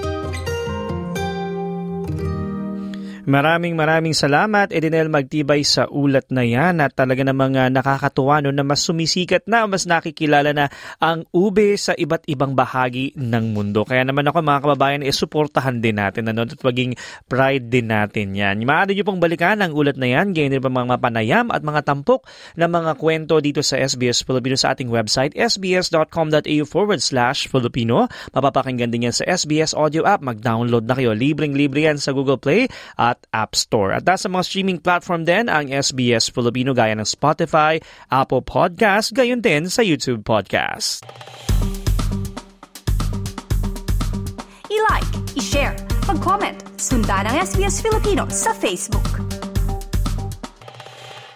Maraming maraming salamat, Edenel Magtibay, sa ulat na yan, at talaga namang uh, nakakatuwa no, na mas sumisikat na, mas nakikilala na ang ube sa iba't ibang bahagi ng mundo. Kaya naman ako, mga kababayan, eh, suportahan din natin ano, at maging pride din natin yan. Maaari nyo pong balikan ang ulat na yan, ganyan din pa mga panayam at mga tampok na mga kwento dito sa S B S Filipino sa ating website, sbs.com.au forward slash Filipino. Mapapakinggan din yan sa S B S Audio app. Mag-download na kayo. Libreng-libre yan sa Google Play at App Store. At sa mga streaming platform din ang S B S Filipino gaya ng Spotify, Apple Podcast, gayon din sa YouTube Podcast. I-like, i-share, mag-comment, sundan ang S B S Filipino sa Facebook.